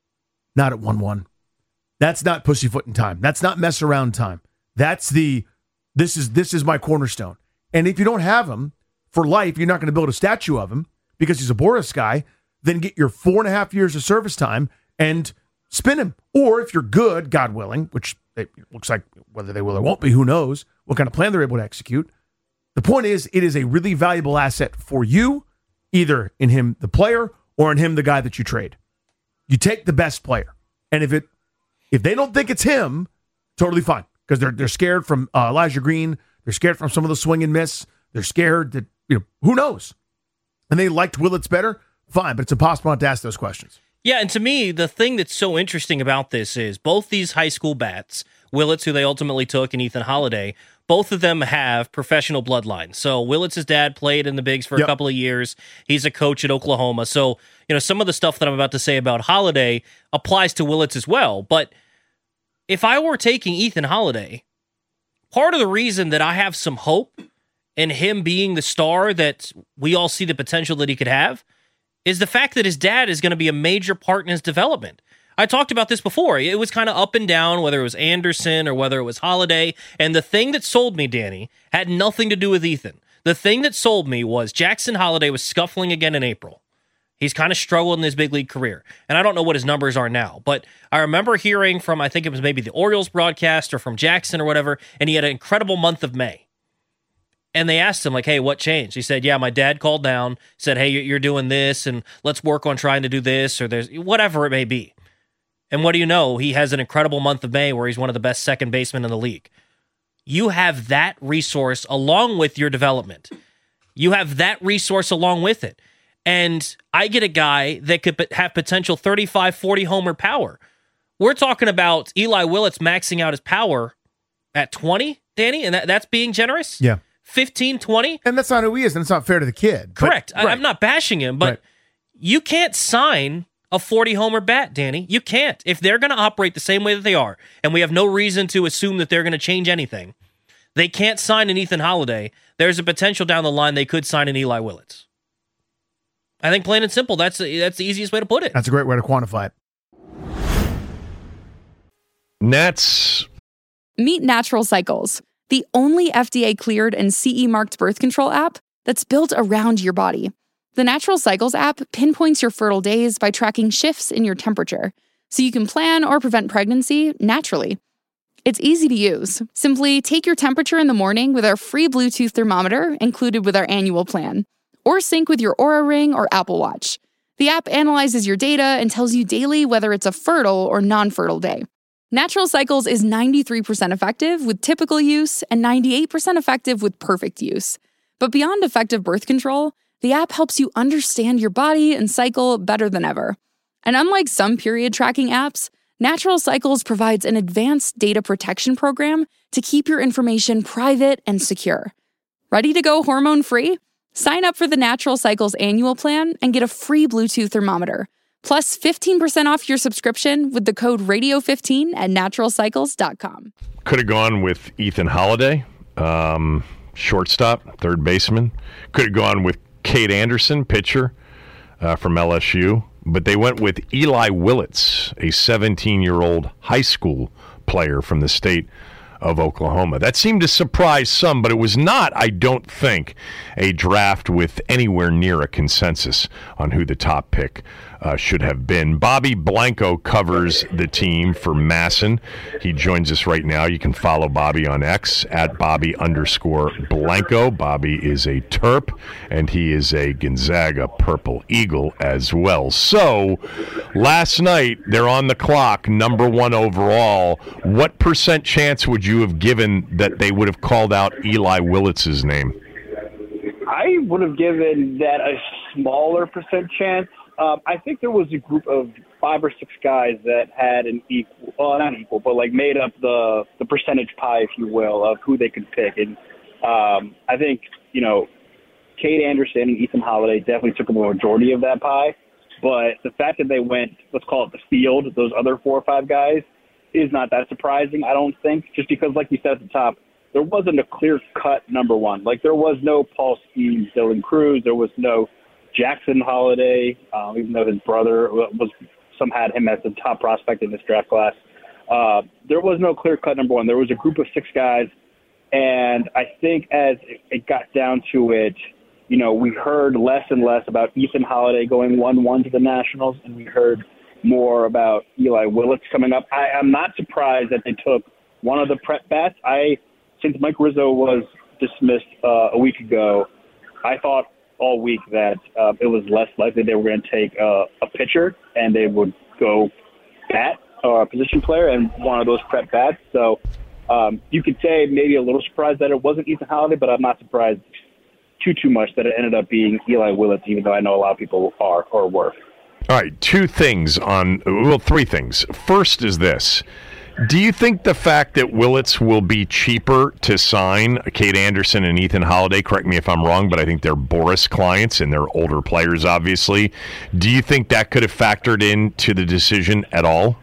Not at one one. That's not pussyfooting time. That's not mess around time. That's the, this is this is my cornerstone. And if you don't have him for life, you're not going to build a statue of him because he's a Boris guy, then get your four and a half years of service time and spin him. Or if you're good, God willing, which it looks like whether they will or won't be, who knows what kind of plan they're able to execute. The point is, it is a really valuable asset for you, either in him, the player, or in him, the guy that you trade. You take the best player. And if it, if they don't think it's him, totally fine. Because they're they're scared from uh, Elijah Green. They're scared from some of the swing and miss. They're scared that, you know, who knows? And they liked Willits better, fine, but it's impossible not to ask those questions. Yeah, and to me, the thing that's so interesting about this is both these high school bats, Willits, who they ultimately took, and Ethan Holiday, both of them have professional bloodlines. So Willits' dad played in the bigs for Yep. a couple of years. He's a coach at Oklahoma. So, you know, some of the stuff that I'm about to say about Holiday applies to Willits as well. But if I were taking Ethan Holiday, part of the reason that I have some hope in him being the star that we all see the potential that he could have is the fact that his dad is going to be a major part in his development. I talked about this before. It was kind of up and down, whether it was Anderson or whether it was Holiday. And the thing that sold me, Danny, had nothing to do with Ethan. The thing that sold me was Jackson Holiday was scuffling again in April. He's kind of struggled in his big league career. And I don't know what his numbers are now, but I remember hearing from, I think it was maybe the Orioles broadcast or from Jackson or whatever, and he had an incredible month of May. And they asked him, like, hey, what changed? He said, yeah, my dad called down, said, hey, you're doing this, and let's work on trying to do this, or there's whatever it may be. And what do you know? He has an incredible month of May where he's one of the best second basemen in the league. You have that resource along with your development. You have that resource along with it. And I get a guy that could have potential thirty-five, forty homer power. We're talking about Eli Willits maxing out his power at twenty, Danny, and that, that's being generous? Yeah. fifteen, twenty. And that's not who he is, and it's not fair to the kid. But- Correct. I, right. I'm not bashing him, but Right. you can't sign a forty homer bat, Danny. You can't. If they're going to operate the same way that they are, and we have no reason to assume that they're going to change anything, they can't sign an Ethan Holiday. There's a potential down the line they could sign an Eli Willits. I think plain and simple, that's that's the easiest way to put it. That's a great way to quantify it. Nats. Meet Natural Cycles, the only F D A-cleared and C E marked birth control app that's built around your body. The Natural Cycles app pinpoints your fertile days by tracking shifts in your temperature, so you can plan or prevent pregnancy naturally. It's easy to use. Simply take your temperature in the morning with our free Bluetooth thermometer included with our annual plan, or sync with your Oura Ring or Apple Watch. The app analyzes your data and tells you daily whether it's a fertile or non-fertile day. Natural Cycles is ninety-three percent effective with typical use and ninety-eight percent effective with perfect use. But beyond effective birth control, the app helps you understand your body and cycle better than ever. And unlike some period tracking apps, Natural Cycles provides an advanced data protection program to keep your information private and secure. Ready to go hormone-free? Sign up for the Natural Cycles annual plan and get a free Bluetooth thermometer, plus fifteen percent off your subscription with the code radio fifteen at natural cycles dot com. Could have gone with Ethan Holiday, um, shortstop, third baseman. Could have gone with Cade Anderson, pitcher uh, from L S U. But they went with Eli Willits, a seventeen-year-old high school player from the state of Oklahoma. That seemed to surprise some, but it was not, I don't think, a draft with anywhere near a consensus on who the top pick uh, should have been. Bobby Blanco covers the team for Masson. He joins us right now. You can follow Bobby on X at Bobby underscore Blanco. Bobby is a Terp, and he is a Gonzaga Purple Eagle as well. So, last night, they're on the clock, number one overall. What percent chance would you have given that they would have called out Eli Willits' name? I would have given that a smaller percent chance. Um, I think there was a group of five or six guys that had an equal, well, not equal, but like made up the, the percentage pie, if you will, of who they could pick. And um, I think, you know, Cade Anderson and Ethan Holiday definitely took a majority of that pie. But the fact that they went, let's call it the field, those other four or five guys, is not that surprising, I don't think, just because, like you said at the top, there wasn't a clear-cut number one. Like, there was no Paul Skeens, Dylan Cruz. There was no Jackson Holiday, um, even though his brother was some had him as the top prospect in this draft class. Uh, there was no clear-cut number one. There was a group of six guys, and I think as it got down to it, you know, we heard less and less about Ethan Holiday going one one to the Nationals, and we heard more about Eli Willits coming up. I, I'm not surprised that they took one of the prep bats. I, since Mike Rizzo was dismissed uh, a week ago, I thought all week that uh, it was less likely they were going to take uh, a pitcher and they would go bat or a position player and one of those prep bats. So um, you could say maybe a little surprised that it wasn't Ethan Holiday, but I'm not surprised too, too much that it ended up being Eli Willits, even though I know a lot of people are or were. All right, two things on, well, three things. First is this. Do you think the fact that Willits will be cheaper to sign, Cade Anderson and Ethan Holiday, correct me if I'm wrong, but I think they're Boris clients and they're older players, obviously. Do you think that could have factored into the decision at all?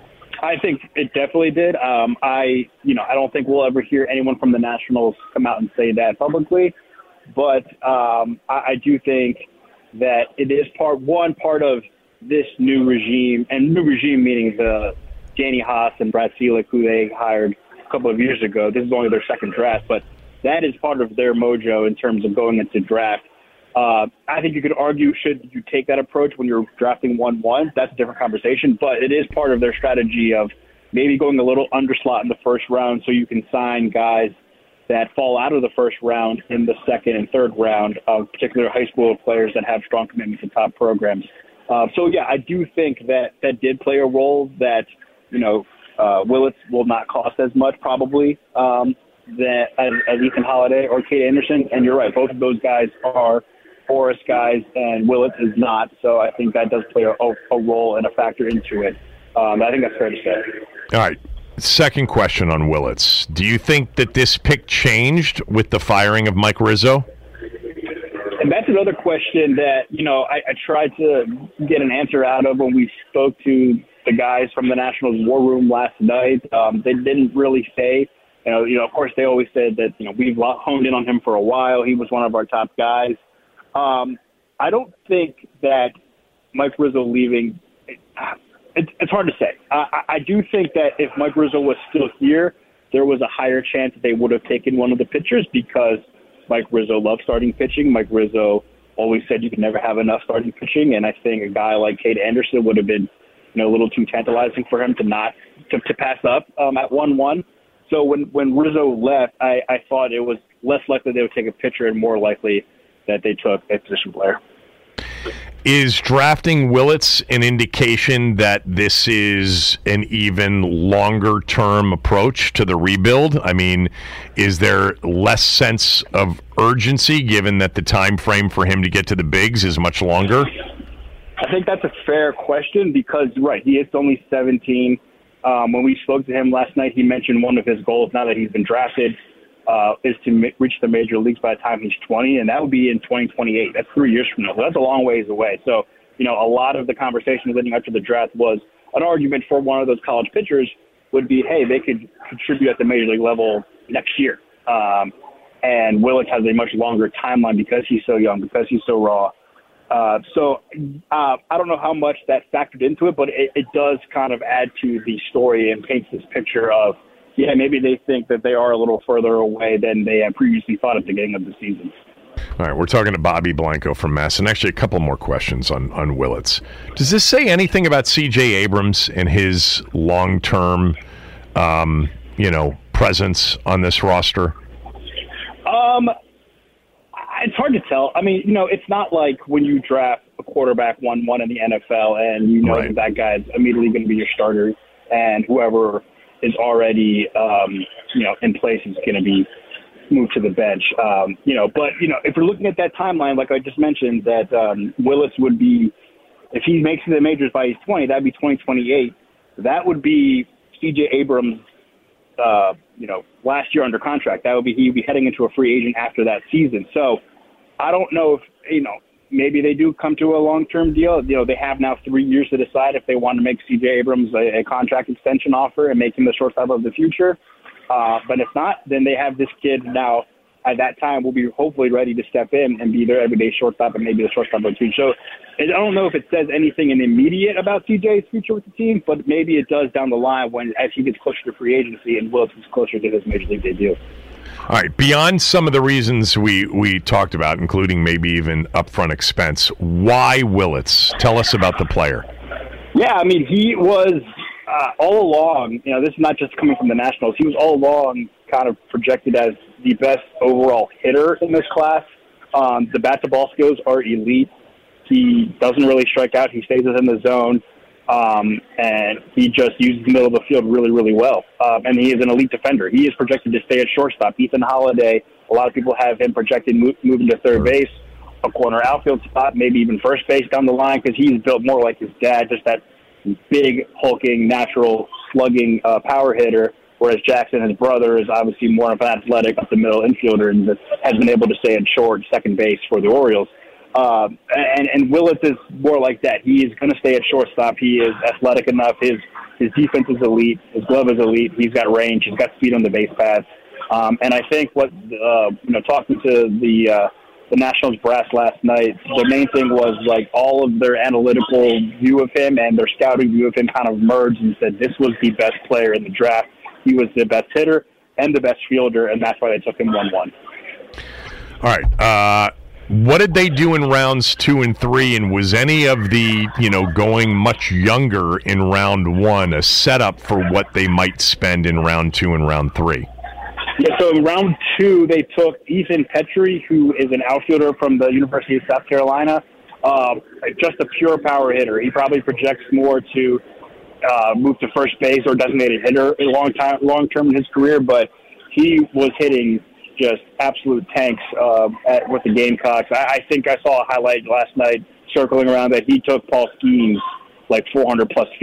I think it definitely did. Um, I, you know, I don't think we'll ever hear anyone from the Nationals come out and say that publicly, but um, I, I do think that it is part one part of this new regime, and new regime meaning the Danny Haas and Brad Selick, who they hired a couple of years ago. This is only their second draft, but that is part of their mojo in terms of going into draft. Uh, I think you could argue, should you take that approach when you're drafting one one? That's a different conversation, but it is part of their strategy of maybe going a little underslot in the first round so you can sign guys that fall out of the first round in the second and third round, of particular high school players that have strong commitment to top programs. Uh, so, yeah, I do think that that did play a role, that, you know, uh, Willits will not cost as much probably um, that, as, as Ethan Holiday or Cade Anderson. And you're right, both of those guys are Boris guys, and Willits is not. So I think that does play a, a role and a factor into it. Um, I think that's fair to say. All right. second question on Willits. Do you think that this pick changed with the firing of Mike Rizzo? And that's another question that, you know, I, I tried to get an answer out of when we spoke to the guys from the Nationals war room last night. Um, they didn't really say, you know, you know, of course they always said that, you know, we've honed in on him for a while. He was one of our top guys. Um, I don't think that Mike Rizzo leaving, it, it, it's hard to say. I, I do think that if Mike Rizzo was still here, there was a higher chance that they would have taken one of the pitchers because Mike Rizzo loved starting pitching. Mike Rizzo always said you could never have enough starting pitching, and I think a guy like Cade Anderson would have been, you know, a little too tantalizing for him to not to, to pass up um, at one one. So when when Rizzo left, I, I thought it was less likely they would take a pitcher and more likely that they took a position player. Is drafting Willits an indication that this is an even longer-term approach to the rebuild? I mean, is there less sense of urgency given that the time frame for him to get to the bigs is much longer? I think that's a fair question because, right, he is only seventeen. Um, when we spoke to him last night, he mentioned one of his goals now that he's been drafted uh, is to ma- reach the major leagues by the time he's twenty, and that would be in twenty twenty-eight. That's three years from now. So that's a long ways away. So, you know, a lot of the conversation leading up to the draft was an argument for one of those college pitchers would be, hey, they could contribute at the major league level next year. Um, and Willits has a much longer timeline because he's so young, because he's so raw. Uh, so uh, I don't know how much that factored into it, but it, it does kind of add to the story and paints this picture of, yeah, maybe they think that they are a little further away than they had previously thought at the beginning of the season. All right, we're talking to Bobby Blanco from Mass, and actually a couple more questions on, on Willits. Does this say anything about C J Abrams and his long-term, um, you know, presence on this roster? Um, it's hard to tell. I mean, you know, it's not like when you draft a quarterback one one in the N F L and you know Right. that that guy's immediately going to be your starter, and whoever is already, um, you know, in place is going to be moved to the bench. Um, you know, but, you know, if we're looking at that timeline, like I just mentioned, that um, Willits would be, if he makes it to the majors by he's twenty, that'd be twenty twenty-eight. That would be C J Abrams, uh, you know, last year under contract. That would be, he'd be heading into a free agent after that season. So I don't know if, you know, maybe they do come to a long-term deal. You know, they have now three years to decide if they want to make C J Abrams a, a contract extension offer and make him the shortstop of the future. Uh, but if not, then they have this kid now at that time will be hopefully ready to step in and be their everyday shortstop and maybe the shortstop of the future. So I don't know if it says anything in the immediate about C J's future with the team, but maybe it does down the line when as he gets closer to free agency and Willits gets closer to his major league debut. All right, beyond some of the reasons we, we talked about, including maybe even upfront expense, why Willits? Tell us about the player. Yeah, I mean, he was uh, all along, you know, this is not just coming from the Nationals, he was all along kind of projected as the best overall hitter in this class. Um, the bat-to-ball skills are elite. He doesn't really strike out. He stays within the zone, um, and he just uses the middle of the field really, really well. Um, and he is an elite defender. He is projected to stay at shortstop. Ethan Holiday, a lot of people have him projected move, moving to third base, a corner outfield spot, maybe even first base down the line, because he's built more like his dad, just that big, hulking, natural, slugging uh, power hitter, whereas Jackson, his brother, is obviously more of an athletic up-the-middle infielder and has been able to stay at short second base for the Orioles. Uh, and, and Willits is more like that. He is going to stay at shortstop. He is athletic enough. His his defense is elite. His glove is elite. He's got range. He's got speed on the base paths. Um, and I think what, uh, you know, talking to the uh, the Nationals brass last night, the main thing was like all of their analytical view of him and their scouting view of him kind of merged and said this was the best player in the draft. He was the best hitter and the best fielder, and that's why they took him one one. All right. Uh, what did they do in rounds two and three, and was any of the, you know, going much younger in round one a setup for what they might spend in round two and round three? Yeah, so in round two, they took Ethan Petrie, who is an outfielder from the University of South Carolina, uh, just a pure power hitter. He probably projects more to uh, move to first base or designated hitter a long time, long term in his career, but he was hitting just absolute tanks uh, at, with the Gamecocks. I, I think I saw a highlight last night circling around that he took Paul Skeens like four hundred plus feet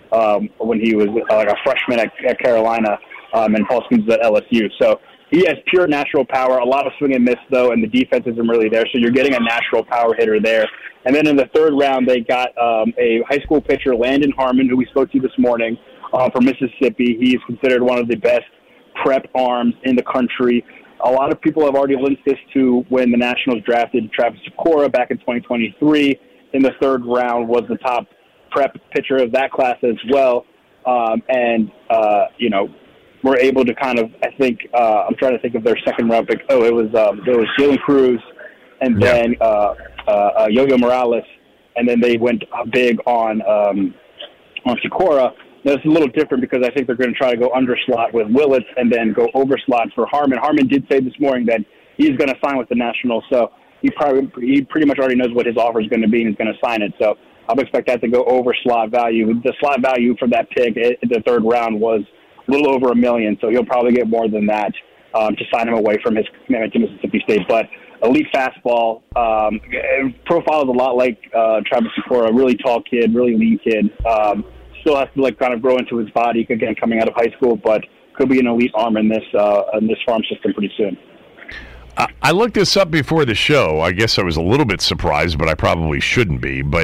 um, when he was uh, like a freshman at, at Carolina, um, and Paul Skeens at L S U. So he has pure natural power, a lot of swing and miss, though, and the defense isn't really there. So you're getting a natural power hitter there. And then in the third round, they got um, a high school pitcher, Landon Harmon, who we spoke to this morning, uh, from Mississippi. He's considered one of the best prep arms in the country. A lot of people have already linked this to when the Nationals drafted Travis Sikora back in twenty twenty-three. In the third round, was the top prep pitcher of that class as well. Um, and, uh, you know, we're able to kind of, I think, uh, I'm trying to think of their second round pick. Oh, it was um, there was Jalen Cruz and Yeah. then uh, uh, uh, Yo-Yo Morales. And then they went big on um, on Sikora. Now, it's a little different because I think they're going to try to go under slot with Willits and then go over slot for Harmon. Harmon did say this morning that he's going to sign with the Nationals, so he probably he pretty much already knows what his offer is going to be and he's going to sign it. So I would expect that to go over slot value. The slot value for that pick in the third round was a little over a million, so he'll probably get more than that um, to sign him away from his commitment to Mississippi State. But elite fastball, um, profile is a lot like uh, Travis Sikora, really tall kid, really lean kid. Um, still has to like kind of grow into his body again coming out of high school, but could be an elite arm in this uh, in this farm system pretty soon. I- I looked this up before the show. I guess I was a little bit surprised, but I probably shouldn't be. But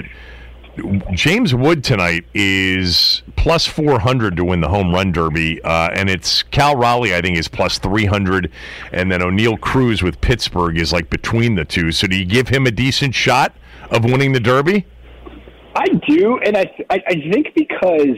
James Wood tonight is plus four hundred to win the home run derby, uh, and it's Cal Raleigh, I think, is plus three hundred, and then O'Neill Cruz with Pittsburgh is like between the two. So do you give him a decent shot of winning the derby? I do, and I I, I think because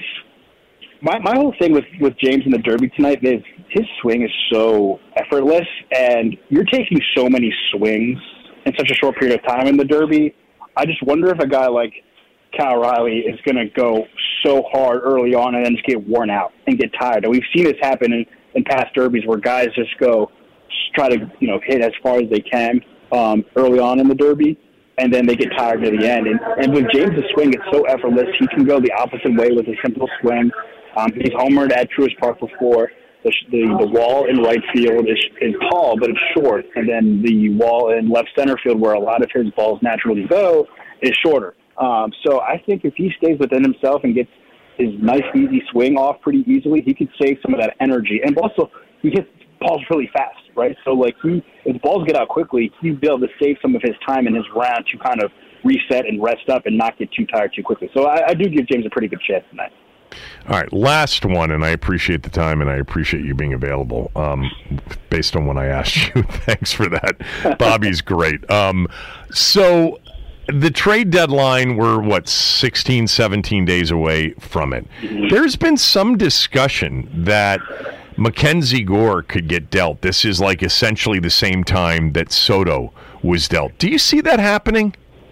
my my whole thing with, with James in the Derby tonight is his swing is so effortless, and you're taking so many swings in such a short period of time in the Derby. I just wonder if a guy like Cal Riley is going to go so hard early on and then just get worn out and get tired. And we've seen this happen in, in past Derbies where guys just go just try to you know hit as far as they can um, early on in the Derby, and then they get tired near the end. And, and with James' swing, it's so effortless. He can go the opposite way with a simple swing. Um, he's homered at Truist Park before. The, the the wall in right field is, is tall, but it's short. And then the wall in left center field, where a lot of his balls naturally go, is shorter. Um, so I think if he stays within himself and gets his nice, easy swing off pretty easily, he could save some of that energy. And also, he hits balls really fast, right? So, like, he, if the balls get out quickly, he'd be able to save some of his time in his round to kind of reset and rest up and not get too tired too quickly. So I, I do give James a pretty good chance tonight. All right, last one, and I appreciate the time, and I appreciate you being available um, based on what I asked you. Thanks for that. Bobby's great. Um, so the trade deadline, we're, what, sixteen, seventeen days away from it. There's been some discussion that Mackenzie Gore could get dealt. This is like essentially the same time that Soto was dealt. Do you see that happening?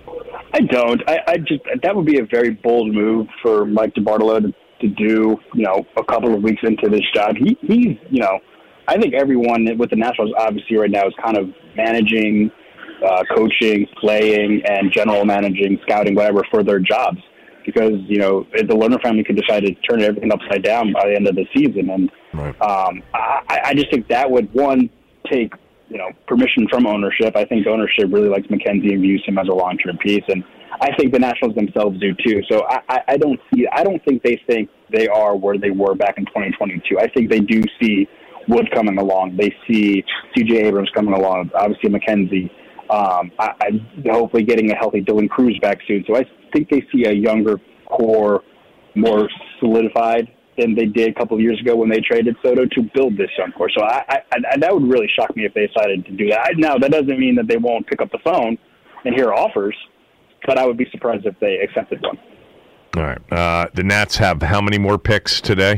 I don't. I, I just that would be a very bold move for Mike DiBartolo to, to do. You know, a couple of weeks into this job, he he's you know, I think everyone with the Nationals obviously right now is kind of managing, uh, coaching, playing, and general managing, scouting, whatever for their jobs. Because you know the Lerner family could decide to turn everything upside down by the end of the season, and right. um, I, I just think that would one take. you know, permission from ownership. I think ownership really likes McKenzie and views him as a long-term piece, and I think the Nationals themselves do too. So I, I, I don't see. I don't think they think they are where they were back in twenty twenty-two. I think they do see Wood coming along. They see C J Abrams coming along. Obviously McKenzie. Um, I, I hopefully getting a healthy Dylan Cruz back soon. So I think they see a younger core, more solidified than they did a couple of years ago when they traded Soto to build this young core. So I, I, I, that would really shock me if they decided to do that. Now, that doesn't mean that they won't pick up the phone and hear offers, but I would be surprised if they accepted one. All right. Uh, the Nats have how many more picks today?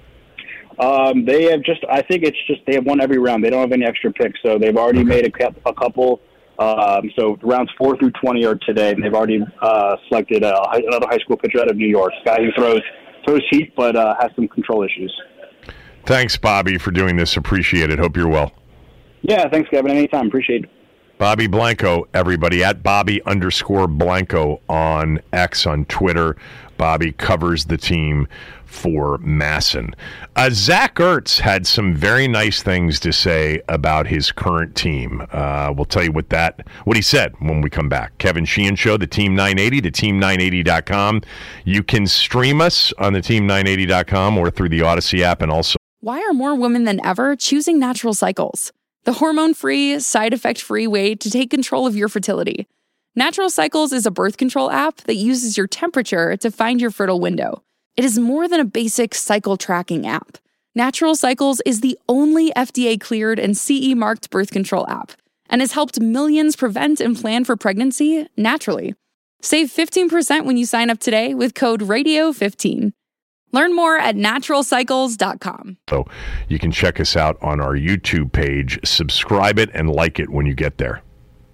Um, they have just, I think it's just, they have one every round. They don't have any extra picks, so they've already okay. made a, a couple. Um, so rounds four through twenty are today, and they've already uh, selected uh, another high school pitcher out of New York, a guy who throws throws heat, but uh, has some control issues. Thanks, Bobby, for doing this. Appreciate it. Hope you're well. Yeah, thanks, Kevin. Anytime. Appreciate it. Bobby Blanco, everybody, at Bobby underscore Blanco on X, on Twitter. Bobby covers the team for Masson. Uh, Zach Ertz had some very nice things to say about his current team. Uh, we'll tell you what that what he said when we come back. Kevin Sheehan Show, the Team nine eighty, the team nine eighty dot com. You can stream us on the team nine eighty dot com or through the Odyssey app, and also. Why are more women than ever choosing Natural Cycles? The hormone-free, side-effect-free way to take control of your fertility. Natural Cycles is a birth control app that uses your temperature to find your fertile window. It is more than a basic cycle tracking app. Natural Cycles is the only F D A-cleared and C E-marked birth control app and has helped millions prevent and plan for pregnancy naturally. Save fifteen percent when you sign up today with code radio fifteen. Learn more at natural cycles dot com. So you can check us out on our YouTube page. Subscribe it and like it when you get there.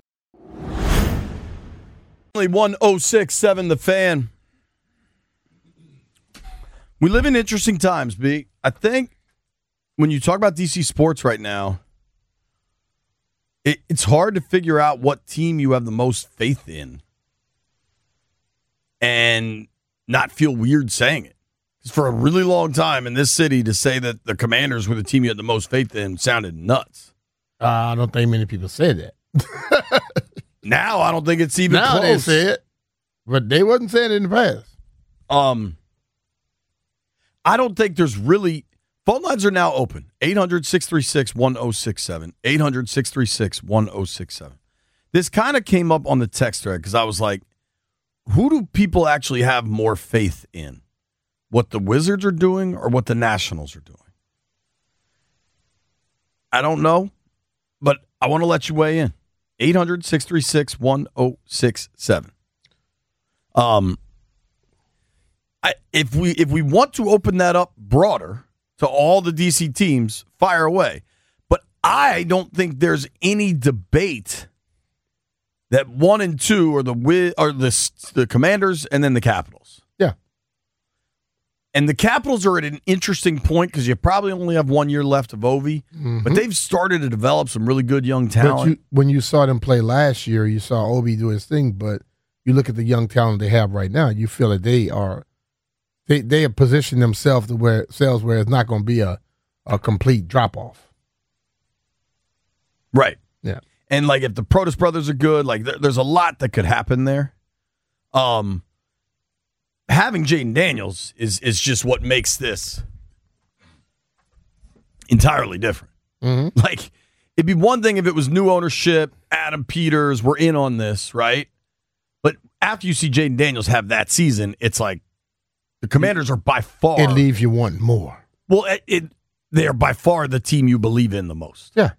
one oh six point seven The Fan. We live in interesting times, B. I think when you talk about D C sports right now, it, it's hard to figure out what team you have the most faith in and not feel weird saying it. Because for a really long time in this city, to say that the Commanders were the team you had the most faith in sounded nuts. Uh, I don't think many people say that. Now I don't think it's even now close. They say it, but they wasn't saying it in the past. Um, I don't think there's really – phone lines are now open. eight hundred, six three six, one oh six seven. eight hundred, six three six, one oh six seven. This kind of came up on the text thread because I was like, who do people actually have more faith in? What the Wizards are doing or what the Nationals are doing? I don't know, but I want to let you weigh in. eight hundred, six three six, one oh six seven. Um, I, if we if we want to open that up broader to all the D C teams, fire away. But I don't think there's any debate that one and two are the Wiz, are the the Commanders and then the Capitals. Yeah. And the Capitals are at an interesting point because you probably only have one year left of Ovi, Mm-hmm. but they've started to develop some really good young talent. But you, when you saw them play last year, you saw Obi do his thing, but you look at the young talent they have right now, you feel that they are they they have positioned themselves to where selves where it's not going to be a, a complete drop off. Right. Yeah. And like if the Protas brothers are good, like there, there's a lot that could happen there. Um, having Jaden Daniels is is just what makes this entirely different. Mm-hmm. Like it'd be one thing if it was new ownership, Adam Peters, we're in on this, right? But after you see Jaden Daniels have that season, it's like the Commanders are by far. It leaves you wanting more. Well, it, it they are by far the team you believe in the most. Yeah.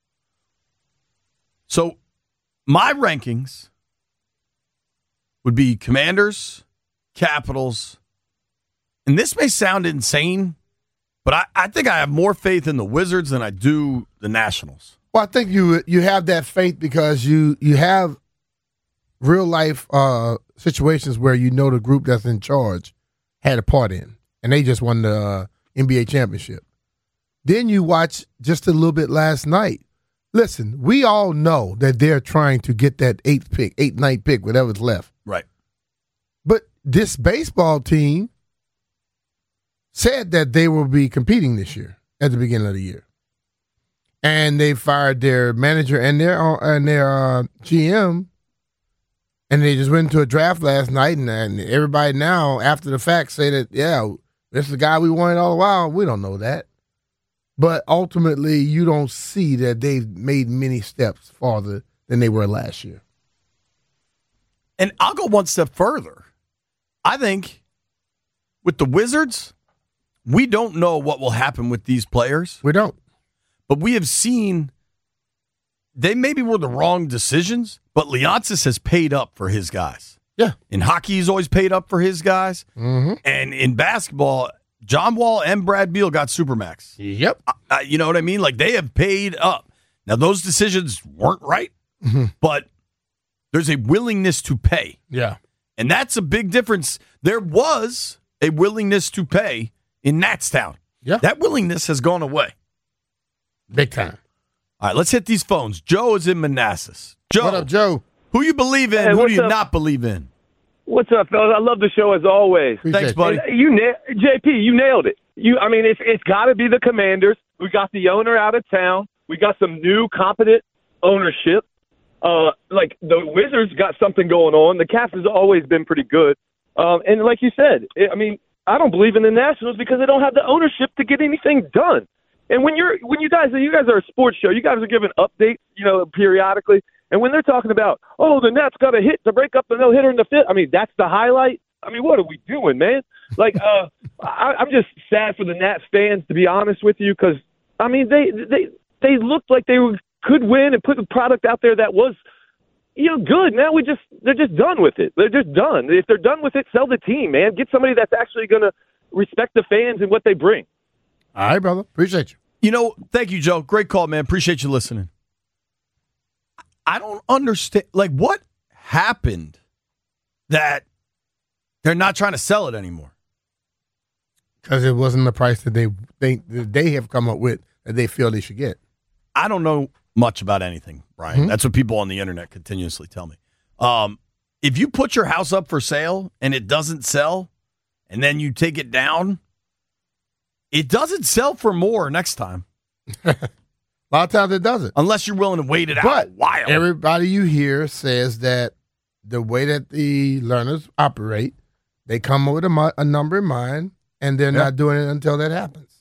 So my rankings would be Commanders, Capitals, and this may sound insane, but I, I think I have more faith in the Wizards than I do the Nationals. Well, I think you you have that faith because you you have real life uh, situations where you know the group that's in charge had a part in, and they just won the uh, N B A championship. Then you watch just a little bit last night. Listen, we all know that they're trying to get that eighth pick, eighth, ninth pick, whatever's left. Right. But this baseball team said that they will be competing this year at the beginning of the year. And they fired their manager and their and their uh, G M, and they just went into a draft last night, and, and everybody now, after the fact, say that, yeah, this is the guy we wanted all the while. We don't know that. But ultimately, you don't see that they've made many steps farther than they were last year. And I'll go one step further. I think with the Wizards, we don't know what will happen with these players. We don't. But we have seen they maybe were the wrong decisions, but Leonsis has paid up for his guys. Yeah. In hockey, he's always paid up for his guys. Mm-hmm. And in basketball, John Wall and Brad Beal got Supermax. Yep. Uh, you know what I mean? Like, they have paid up. Now, those decisions weren't right, mm-hmm. but there's a willingness to pay. Yeah. And that's a big difference. There was a willingness to pay in Natstown. Yeah. That willingness has gone away. Big time. All right, let's hit these phones. Joe is in Manassas. Joe. What up, Joe? Who you believe in? Hey, who what's do you up? not believe in? What's up, fellas? I love the show as always. Thanks, buddy. And You na- J P, you nailed it. You, I mean, it's it's got to be the Commanders. We got the owner out of town. We got some new, competent ownership. Uh, like the Wizards got something going on. The Caps has always been pretty good. Um, and like you said, it, I mean, I don't believe in the Nationals because they don't have the ownership to get anything done. And when you're when you guys you guys are a sports show, you guys are giving updates, you know, periodically. And when they're talking about, oh, the Nats got a hit to break up the no hitter in the fifth, I mean, that's the highlight. I mean, what are we doing, man? Like, uh, I, I'm just sad for the Nats fans, to be honest with you, because I mean, they they they looked like they were, could win and put a product out there that was, you know, good. Now we just they're just done with it. They're just done. If they're done with it, sell the team, man. Get somebody that's actually going to respect the fans and what they bring. All right, brother. Appreciate you. You know, thank you, Joe. Great call, man. Appreciate you listening. I don't understand. Like, what happened that they're not trying to sell it anymore? Because it wasn't the price that they think that they have come up with that they feel they should get. I don't know much about anything, Brian. Mm-hmm. That's what people on the internet continuously tell me. Um, if you put your house up for sale and it doesn't sell, and then you take it down, it doesn't sell for more next time. A lot of times it doesn't. Unless you're willing to wait it But out a while. everybody you hear says that the way that the learners operate, they come up with a, mu- a number in mind, and they're Yeah. not doing it until that happens.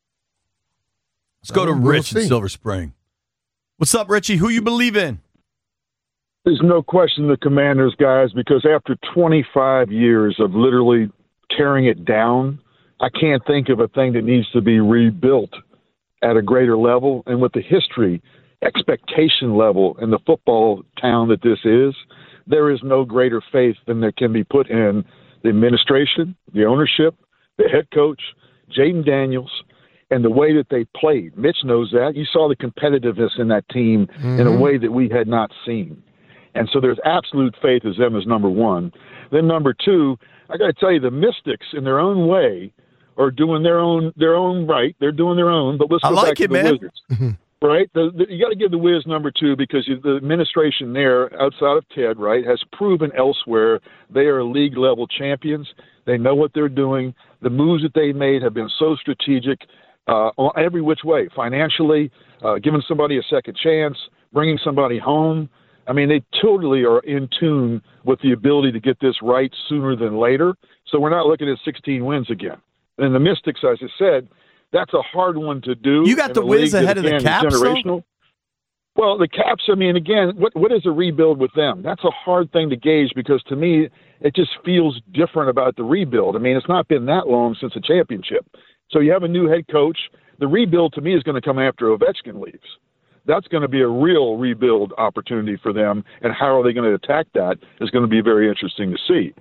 Let's go to We'll Rich in see. Silver Spring. What's up, Richie? Who you believe in? There's no question the Commanders, guys, because after twenty-five years of literally tearing it down, I can't think of a thing that needs to be rebuilt at a greater level. And with the history, expectation level, and the football town that this is, there is no greater faith than there can be put in the administration, the ownership, the head coach, Jaden Daniels, and the way that they played. Mitch knows that. You saw the competitiveness in that team mm-hmm. in a way that we had not seen. And so there's absolute faith as them as number one. Then number two, I got to tell you, the Mystics in their own way are doing their own their own right. They're doing their own. But let's go I like back to it, the man. Wizards. Right? The, the, you got to give the Wiz number two because the administration there, outside of Ted, right, has proven elsewhere they are league-level champions. They know what they're doing. The moves that they made have been so strategic uh, on every which way, financially, uh, giving somebody a second chance, bringing somebody home. I mean, they totally are in tune with the ability to get this right sooner than later. So we're not looking at sixteen wins again. And the Mystics, as I said, that's a hard one to do. You got in the a Wiz league that, ahead of the again, is Caps, though? generational. Well, the Caps, I mean, again, what what is a rebuild with them? That's a hard thing to gauge because to me, it just feels different about the rebuild. I mean, it's not been that long since a championship. So you have a new head coach. The rebuild to me is going to come after Ovechkin leaves. That's going to be a real rebuild opportunity for them, and how are they going to attack that is going to be very interesting to see.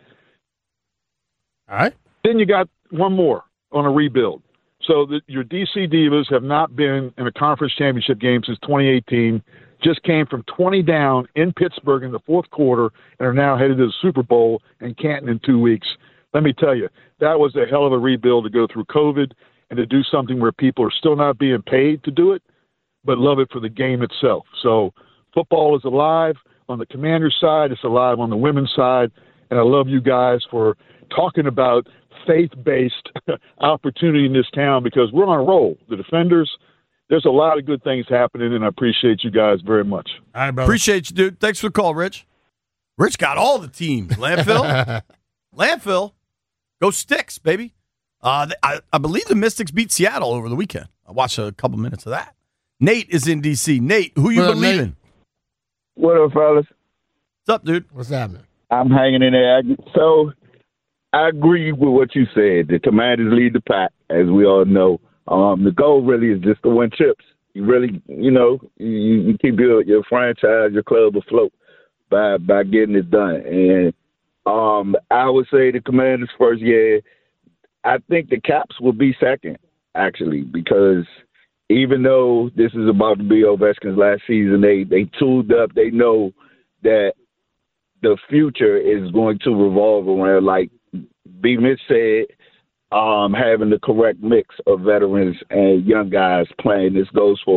All right. Then you got one more on a rebuild. So the, your D C Divas have not been in a conference championship game since twenty eighteen, just came from twenty down in Pittsburgh in the fourth quarter and are now headed to the Super Bowl in Canton in two weeks. Let me tell you, that was a hell of a rebuild to go through COVID and to do something where people are still not being paid to do it, but love it for the game itself. So football is alive on the Commanders side. It's alive on the women's side. And I love you guys for talking about faith-based opportunity in this town because we're on a roll. The Defenders, there's a lot of good things happening, and I appreciate you guys very much. All right, brother. Appreciate you, dude. Thanks for the call, Rich. Rich got all the teams. Landfill. Landfill. Go Sticks, baby. Uh, I, I believe the Mystics beat Seattle over the weekend. I watched a couple minutes of that. Nate is in D C. Nate, who you What up, believing? Nate? What up, fellas? What's up, dude? What's happening? I'm hanging in there. So I agree with what you said. The Commanders lead the pack, as we all know. Um, the goal really is just to win chips. You really, you know, you, you keep your, your franchise, your club afloat by by getting it done. And um, I would say the Commanders first. Yeah, I think the Caps will be second, actually, because even though this is about to be Ovechkin's last season, they they tooled up. They know that the future is going to revolve around, like B. Mitch said, um, having the correct mix of veterans and young guys playing. This goes for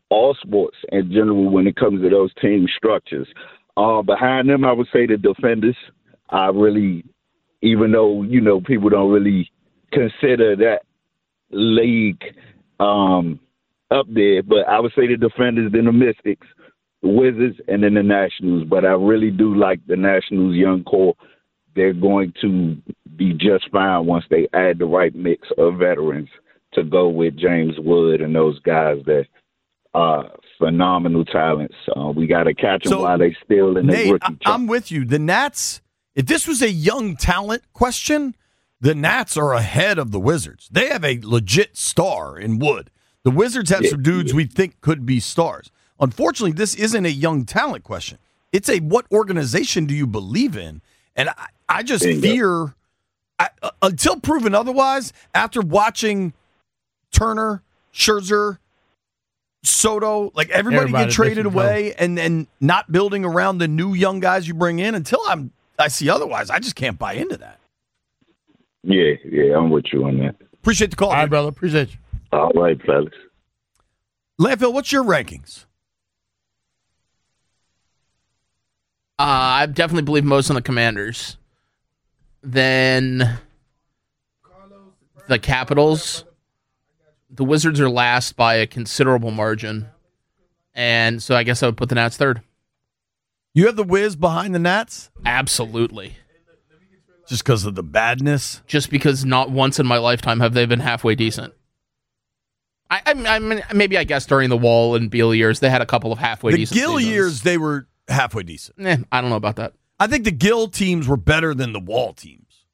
all sports in general when it comes to those team structures. Uh, behind them, I would say the defenders. I really, even though, you know, people don't really consider that league um, up there, but I would say the defenders, then the Mystics, the Wizards, and then the Nationals. But I really do like the Nationals' young core. They're going to be just fine once they add the right mix of veterans to go with James Wood and those guys that are phenomenal talents. Uh, we got to catch them So, while they still in their Nate, rookie. I- I'm with you. The Nats, if this was a young talent question, the Nats are ahead of the Wizards. They have a legit star in Wood. The Wizards have Yeah, some dudes we think could be stars. Unfortunately, this isn't a young talent question. It's a what organization do you believe in? And I, I just Bingo. fear, I, uh, until proven otherwise, after watching Turner, Scherzer, Soto, like everybody, Everybody get traded bitches away and then not building around the new young guys you bring in, until I'm I see otherwise, I just can't buy into that. Yeah, yeah, I'm with you on that. Appreciate the call. All right, brother. Appreciate you. All right, fellas. Landfill, what's your rankings? Uh, I definitely believe most on the Commanders. Then the Capitals. The Wizards are last by a considerable margin. And so I guess I would put the Nats third. You have the Wiz behind the Nats? Absolutely. Just because of the badness? Just because not once in my lifetime have they been halfway decent. I, I, I mean, maybe I guess during the Wall and Beal years, they had a couple of halfway The decent Gill seasons. years, they were halfway decent. Eh, I don't know about that. I think the Gill teams were better than the Wall teams.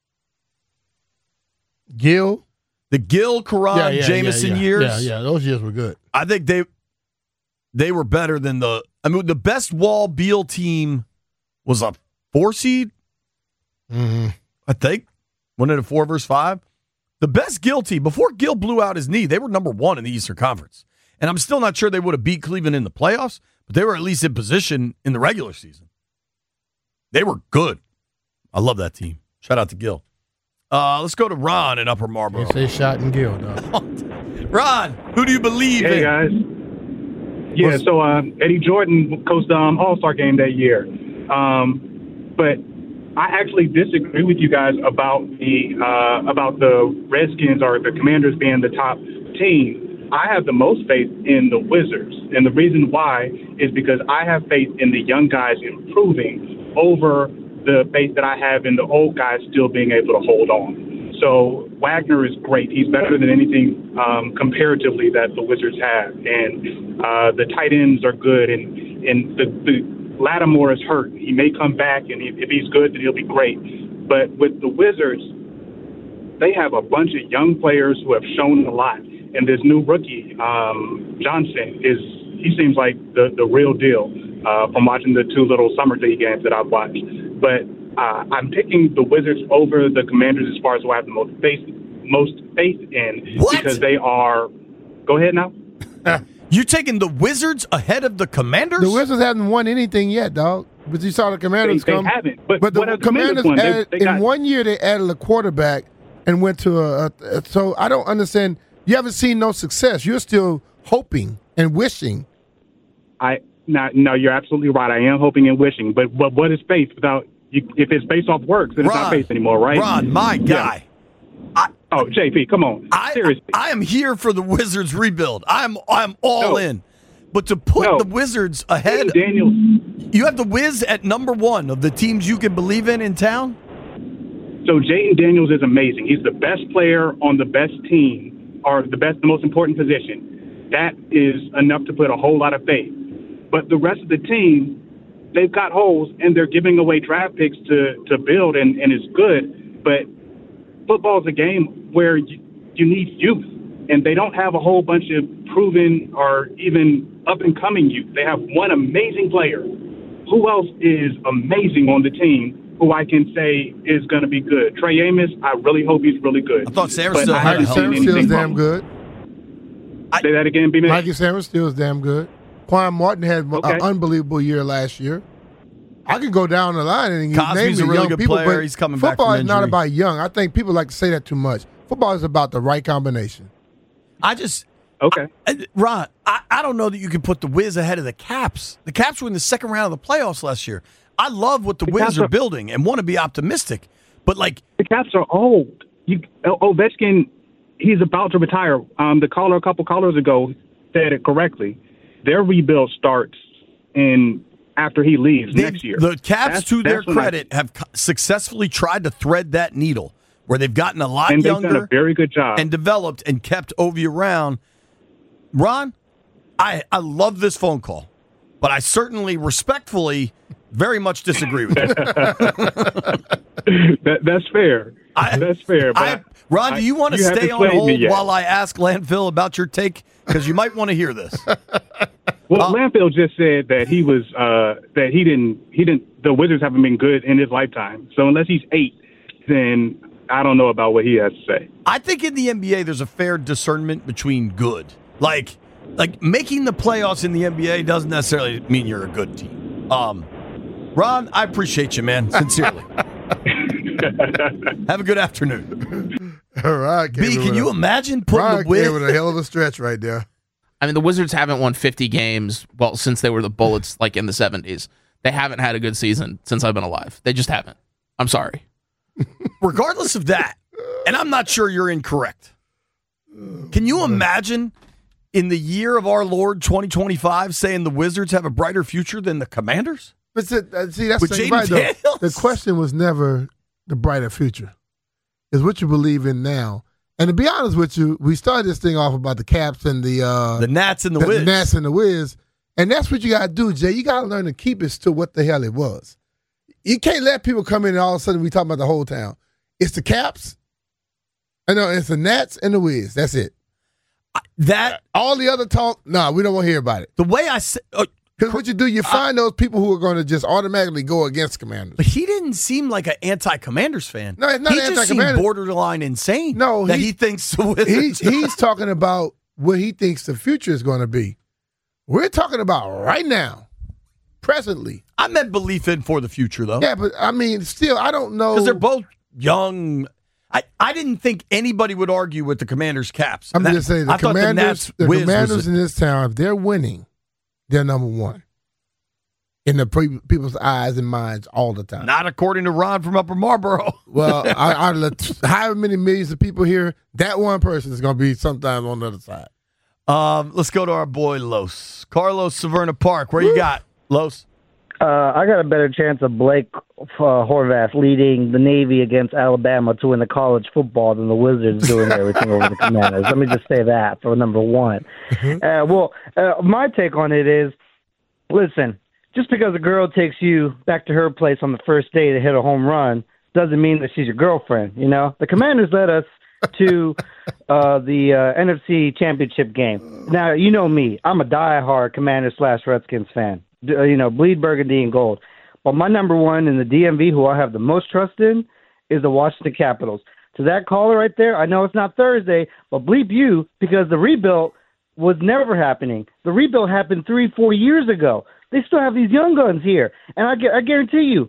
Gill? The Gill, Karan, Yeah, yeah, Jameson yeah, yeah. years. Yeah, yeah, those years were good. I think they they were better than the. I mean, the best Wall Beal team was a four seed. Mm-hmm. I think wasn't it a four versus five? The best Gill team before Gill blew out his knee, they were number one in the Eastern Conference, and I'm still not sure they would have beat Cleveland in the playoffs, but they were at least in position in the regular season. They were good. I love that team. Shout out to Gill. Uh, let's go to Ron in Upper Marlboro. They say shot and Gill, dog. Ron, who do you believe Hey, in? guys. Yeah, so uh, Eddie Jordan coached the um, All-Star game that year. Um, but I actually disagree with you guys about the uh, about the Redskins or the Commanders being the top team. I have the most faith in the Wizards. And the reason why is because I have faith in the young guys improving over the faith that I have in the old guys still being able to hold on. So Wagner is great. He's better than anything um, comparatively that the Wizards have. And uh, the tight ends are good. And, and the, the Lattimore is hurt. He may come back, and he, if he's good, then he'll be great. But with the Wizards, they have a bunch of young players who have shown a lot. And this new rookie, um, Johnson, is he seems like the, the real deal uh, from watching the two little summer league games that I've watched. But uh, I'm picking the Wizards over the Commanders as far as who I have the most faith, most faith in What? because they are. Go ahead now. You're taking the Wizards ahead of the Commanders? The Wizards haven't won anything yet, dog. But you saw the Commanders They- they come. haven't, but the what have the Commanders Commanders won? They- added, they in got- one year they added a quarterback and went to a, a, a. So I don't understand. You haven't seen no success. You're still hoping and wishing. I no, no, you're absolutely right. I am hoping and wishing, but but what is faith without? You, if it's based off works, then it's not Ron, faith anymore, right? Ron, my guy. oh, J P, come on. I, Seriously. I am here for the Wizards rebuild. I'm I'm all No. in. But to put No. the Wizards ahead, Daniels. You have the Wiz at number one of the teams you can believe in in town. So Jayden Daniels is amazing. He's the best player on the best team, or the best, the most important position. That is enough to put a whole lot of faith. But the rest of the team, they've got holes, and they're giving away draft picks to, to build, and, and it's good. But football is a game where you, you need youth, and they don't have a whole bunch of proven or even up-and-coming youth. They have one amazing player. Who else is amazing on the team who I can say is going to be good? Trey Amos, I really hope he's really good. I thought Sam But still I had haven't a hell seen of a anything Still from damn him. good. Say that again, B-Man. Mikey Sanders still is damn good. Quan Martin had Okay. an unbelievable year last year. I can go down the line and you Cosby's name a me really young good people, player. but He's coming back football from is not injury. about young. I think people like to say that too much. Football is about the right combination. I just Okay. I, Ron, I, I don't know that you can put the Wiz ahead of the Caps. The Caps were in the second round of the playoffs last year. I love what the, the Wiz are, are building and want to be optimistic, but like the Caps are old. You Ovechkin, he's about to retire. Um, the caller a couple callers ago said it correctly. Their rebuild starts in after he leaves they, next year. The Caps, that's, to that's their credit, I, have successfully tried to thread that needle where they've gotten a lot and younger, they've done a very good job, and developed and kept Ovi around. Ron, I I love this phone call, but I certainly respectfully very much disagree with you. that, that's fair. I, that's fair. But I, Ron, do you want to stay on hold while I ask Landfill about your take? Because you might want to hear this. Well, uh, Landfill just said that he was uh, that he didn't he didn't the Wizards haven't been good in his lifetime. So unless he's eight, then I don't know about what he has to say. I think in the N B A there's a fair discernment between good. Like like making the playoffs in the N B A doesn't necessarily mean you're a good team. Um, Ron, I appreciate you, man. Sincerely. Have a good afternoon. All right, B, can you a, imagine putting Ryan the Wiz gave it a hell of a stretch right there. I mean, the Wizards haven't won fifty games, well, since they were the Bullets, like in the seventies. They haven't had a good season since I've been alive. They just haven't. I'm sorry. Regardless of that, and I'm not sure you're incorrect, can you imagine in the year of our Lord twenty twenty-five saying the Wizards have a brighter future than the Commanders? But see, see that's With the thing Jaden about it, though. Daniels? The question was never the brighter future. It's what you believe in now. And to be honest with you, we started this thing off about the Caps and the uh, the Nats and the, the Wiz. The Nats and the Wiz. And that's what you got to do, Jay. You got to learn to keep it to what the hell it was. You can't let people come in and all of a sudden we talking about the whole town. It's the Caps. I know it's the Nats and the Wiz. That's it. That all the other talk, no, nah, we don't want to hear about it. The way I said, because uh, what you do, you find I, those people who are going to just automatically go against Commanders. But he didn't seem like an anti-Commanders fan. No, it's not he just anti-Commanders. seemed borderline insane. No, that he, he thinks the Wizards he's, he's talking about what he thinks the future is going to be. We're talking about right now, presently. I meant belief in for the future, though. Yeah, but I mean, still, I don't know because they're both young. I, I didn't think anybody would argue with the Commanders' Caps. I'm that, just saying the I Commanders, the, the Wiz Commanders was in this town, if they're winning, they're number one in the pre- people's eyes and minds all the time. Not according to Ron from Upper Marlboro. Well, I, I, however many millions of people here, that one person is going to be sometime on the other side. Um, let's go to our boy Los Carlos Severna Park. Where you got Los? Uh, I got a better chance of Blake uh, Horvath leading the Navy against Alabama to win the college football than the Wizards doing everything over the Commanders. Let me just say that for number one. Mm-hmm. Uh, well, uh, my take on it is, listen, just because a girl takes you back to her place on the first day to hit a home run doesn't mean that she's your girlfriend. You know, the Commanders led us to uh, the uh, N F C Championship game. Now, you know me. I'm a diehard Commanders slash Redskins fan. You know, bleed burgundy and gold. But my number one in the D M V, who I have the most trust in, is the Washington Capitals. To that caller right there, I know it's not Thursday, but bleep you, because the rebuild was never happening. The rebuild happened three, four years ago. They still have these young guns here. And I, I guarantee you,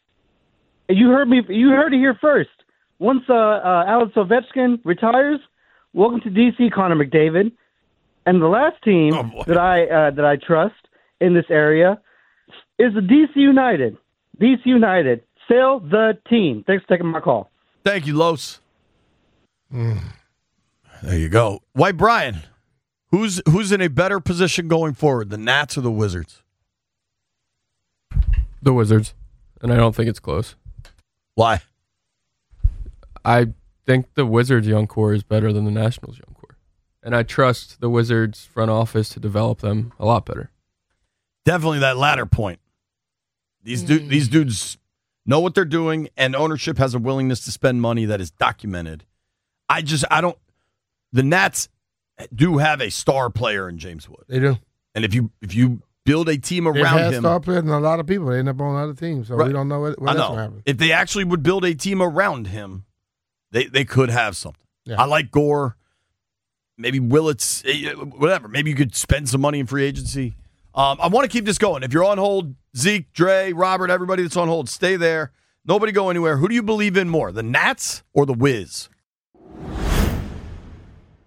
you heard me. You heard it here first. Once uh, uh, Alex Ovechkin retires, welcome to D C, Connor McDavid. And the last team oh that I uh, that I trust in this area is the D C United. D C United. Sail the team. Thanks for taking my call. Thank you, Los. Mm. There you go. White Brian, who's who's in a better position going forward, the Nats or the Wizards? The Wizards, and I don't think it's close. Why? I think the Wizards' young core is better than the Nationals' young core, and I trust the Wizards' front office to develop them a lot better. Definitely that latter point. These du- these dudes know what they're doing, and ownership has a willingness to spend money that is documented. I just I don't. The Nats do have a star player in James Wood. They do, and if you if you build a team They've around had him, star players and a lot of people they end up on other teams, so right. we don't know what, what I else know. will happen. If they actually would build a team around him, they they could have something. Yeah. I like Gore. Maybe Willits, whatever. Maybe you could spend some money in free agency. Um, I want to keep this going. If you're on hold, Zeke, Dre, Robert, everybody that's on hold, stay there. Nobody go anywhere. Who do you believe in more, the Nats or the Wiz?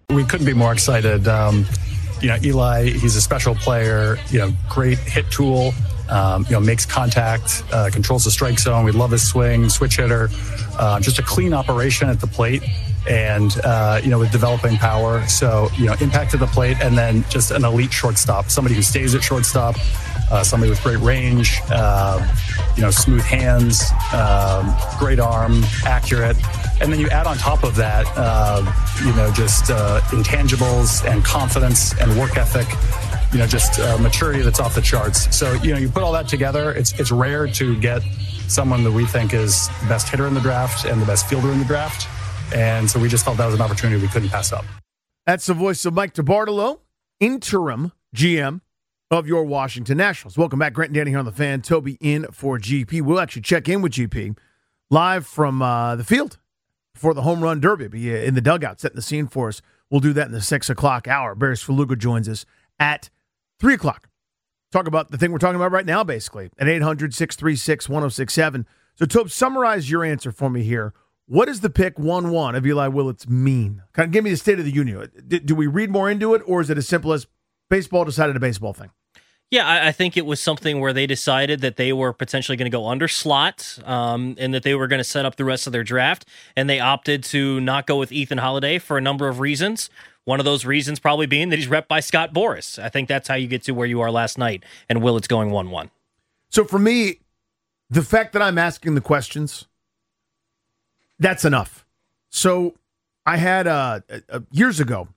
We couldn't be more excited. Um, you know, Eli, he's a special player, you know, great hit tool, um, you know, makes contact, uh, controls the strike zone. We love his swing, switch hitter, uh, just a clean operation at the plate. And, uh, you know, with developing power. So, you know, impact to the plate, and then just an elite shortstop, somebody who stays at shortstop, uh, somebody with great range, uh, you know, smooth hands, um, great arm, accurate. And then you add on top of that, uh, you know, just uh, intangibles and confidence and work ethic, you know, just uh, maturity that's off the charts. So, you know, you put all that together, it's it's rare to get someone that we think is the best hitter in the draft and the best fielder in the draft. And so we just felt that was an opportunity we couldn't pass up. That's the voice of Mike DeBartolo, interim G M of your Washington Nationals. Welcome back. Grant and Danny here on The Fan. Toby in for G P. We'll actually check in with G P live from uh, the field for the home run derby. Be in the dugout, setting the scene for us. We'll do that in the six o'clock hour. Barris Faluga joins us at three o'clock. Talk about the thing we're talking about right now, basically, at eight hundred, six three six, one oh six seven. So, Tobe, summarize your answer for me here. What does the pick one one of Eli Willits mean? Kind of give me the State of the Union. Do, do we read more into it, or is it as simple as baseball decided a baseball thing? Yeah, I, I think it was something where they decided that they were potentially going to go under slot, um, and that they were going to set up the rest of their draft, and they opted to not go with Ethan Holiday for a number of reasons. One of those reasons probably being that he's repped by Scott Boras. I think that's how you get to where you are last night, and Willits going one one. So for me, the fact that I'm asking the questions, that's enough. So I had uh, uh, years ago,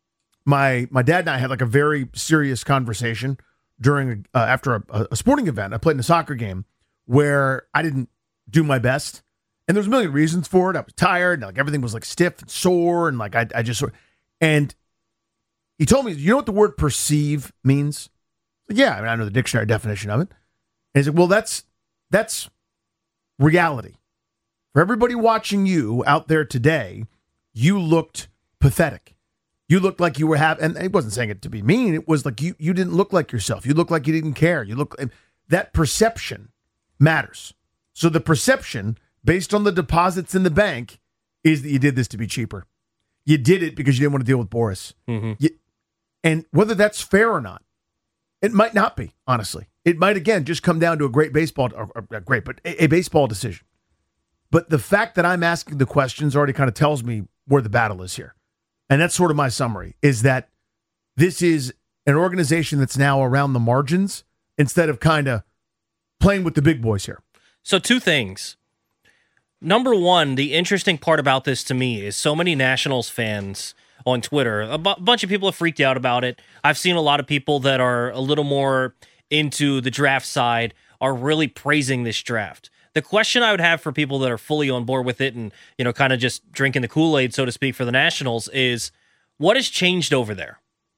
my my dad and I had like a very serious conversation during uh, after a, a sporting event. I played in a soccer game where I didn't do my best, and there's a million reasons for it. I was tired, and like everything was like stiff and sore, and like I I just sort. And he told me, you know what the word perceive means? Yeah, I mean I know the dictionary definition of it. And he said, well, that's that's reality. For everybody watching you out there today, you looked pathetic. You looked like you were happy. And he wasn't saying it to be mean. It was like you you didn't look like yourself. You looked like you didn't care. You look that perception matters. So the perception, based on the deposits in the bank, is that you did this to be cheaper. You did it because you didn't want to deal with Boras. Mm-hmm. You, and whether that's fair or not, it might not be, honestly. It might, again, just come down to a great baseball, or, or great, but a, a baseball decision. But the fact that I'm asking the questions already kind of tells me where the battle is here. And that's sort of my summary, is that this is an organization that's now around the margins instead of kind of playing with the big boys here. So two things. Number one, the interesting part about this to me is so many Nationals fans on Twitter, a bu- bunch of people have freaked out about it. I've seen a lot of people that are a little more into the draft side are really praising this draft. The question I would have for people that are fully on board with it and, you know, kind of just drinking the Kool-Aid, so to speak, for the Nationals is, what has changed over there?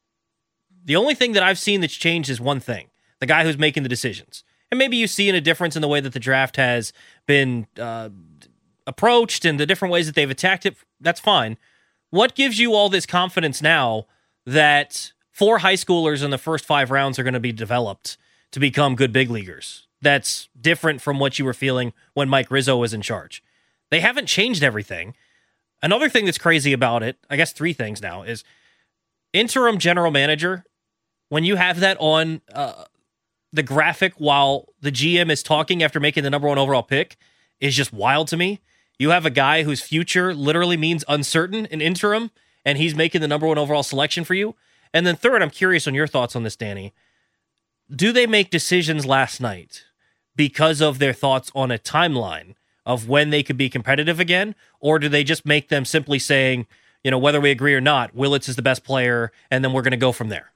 The only thing that I've seen that's changed is one thing, the guy who's making the decisions. And maybe you see in a difference in the way that the draft has been uh, approached and the different ways that they've attacked it. That's fine. What gives you all this confidence now that four high schoolers in the first five rounds are going to be developed to become good big leaguers? That's different from what you were feeling when Mike Rizzo was in charge. They haven't changed everything. Another thing that's crazy about it, I guess three things now, is interim general manager, when you have that on uh, the graphic while the G M is talking after making the number one overall pick, is just wild to me. You have a guy whose future literally means uncertain in interim, and he's making the number one overall selection for you. And then third, I'm curious on your thoughts on this, Danny. Do they make decisions last night because of their thoughts on a timeline of when they could be competitive again? Or do they just make them simply saying, you know, whether we agree or not, Willits is the best player, and then we're going to go from there?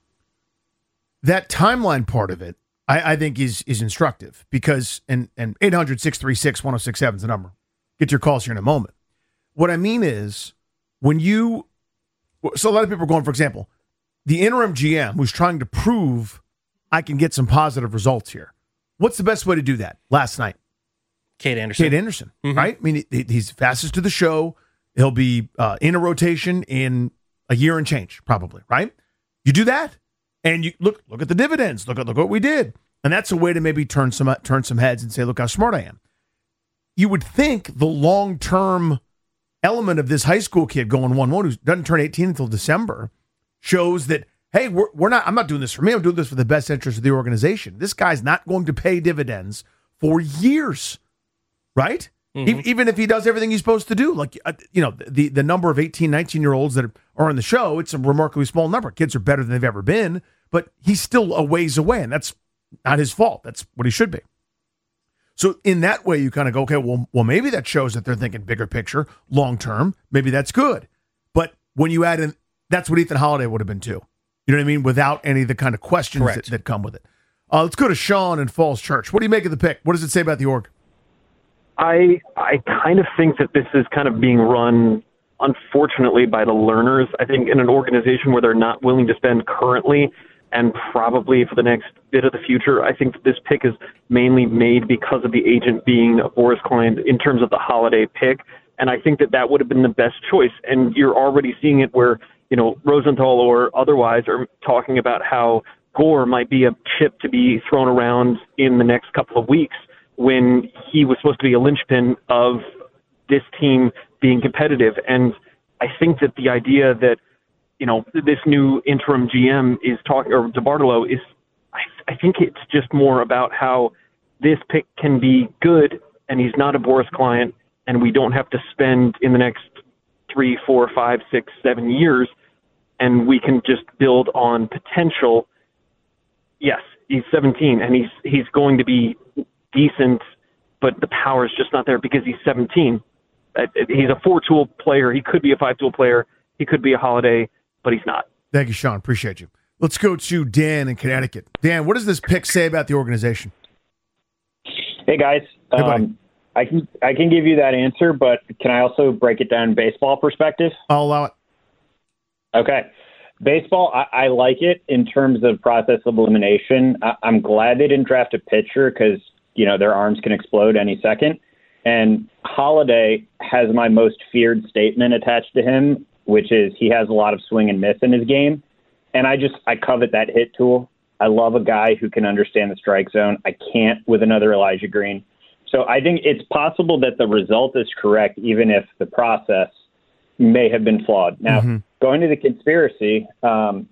That timeline part of it, I, I think, is is instructive because, and, and eight hundred, six three six, one oh six seven is the number. Get your calls here in a moment. What I mean is, when you, so a lot of people are going, for example, the interim G M who's trying to prove I can get some positive results here. What's the best way to do that? Last night, Cade Anderson. Cade Anderson, Mm-hmm. right? I mean, he, he's fastest to the show. He'll be uh, in a rotation in a year and change, probably, right? You do that, and you look look at the dividends. Look at look what we did, and that's a way to maybe turn some turn some heads and say, look how smart I am. You would think the long term element of this high school kid going one one who doesn't turn eighteen until December shows that, hey, we're, we're not, I'm not doing this for me. I'm doing this for the best interest of the organization. This guy's not going to pay dividends for years, right? Mm-hmm. E- even if he does everything he's supposed to do. Like, uh, you know, the, the number of eighteen, nineteen-year-olds that are on the show, it's a remarkably small number. Kids are better than they've ever been, but he's still a ways away, and that's not his fault. That's what he should be. So in that way, you kind of go, okay, well, well, maybe that shows that they're thinking bigger picture, long-term. Maybe that's good. But when you add in, that's what Ethan Holiday would have been too. You know what I mean? Without any of the kind of questions that, that come with it. Uh, let's go to Sean in Falls Church. What do you make of the pick? What does it say about the org? I I kind of think that this is kind of being run, unfortunately, by the learners. I think in an organization where they're not willing to spend currently and probably for the next bit of the future, I think that this pick is mainly made because of the agent being a Boris client in terms of the Holiday pick. And I think that that would have been the best choice. And you're already seeing it where, you know, Rosenthal or otherwise are talking about how Gore might be a chip to be thrown around in the next couple of weeks when he was supposed to be a linchpin of this team being competitive. And I think that the idea that, you know, this new interim G M is talking, or DeBartolo is, I, I think it's just more about how this pick can be good and he's not a Boris client and we don't have to spend in the next three, four, five, six, seven years and we can just build on potential. Yes, he's seventeen and he's he's going to be decent, but the power is just not there because he's seventeen. He's a four-tool player. He could be a five-tool player. He could be a Holiday, but he's not. Thank you, Sean. Appreciate you. Let's go to Dan in Connecticut. Dan, what does this pick say about the organization? Hey, guys. Hey, um, I can I can give you that answer, but can I also break it down in baseball perspective? I'll allow it. Okay. Baseball, I, I like it in terms of process of elimination. I, I'm glad they didn't draft a pitcher because, you know, their arms can explode any second. And Holiday has my most feared statement attached to him, which is he has a lot of swing and miss in his game. And I just, I covet that hit tool. I love a guy who can understand the strike zone. I can't with another Elijah Green. So I think it's possible that the result is correct, even if the process may have been flawed. Now, Mm-hmm. going to the conspiracy, um,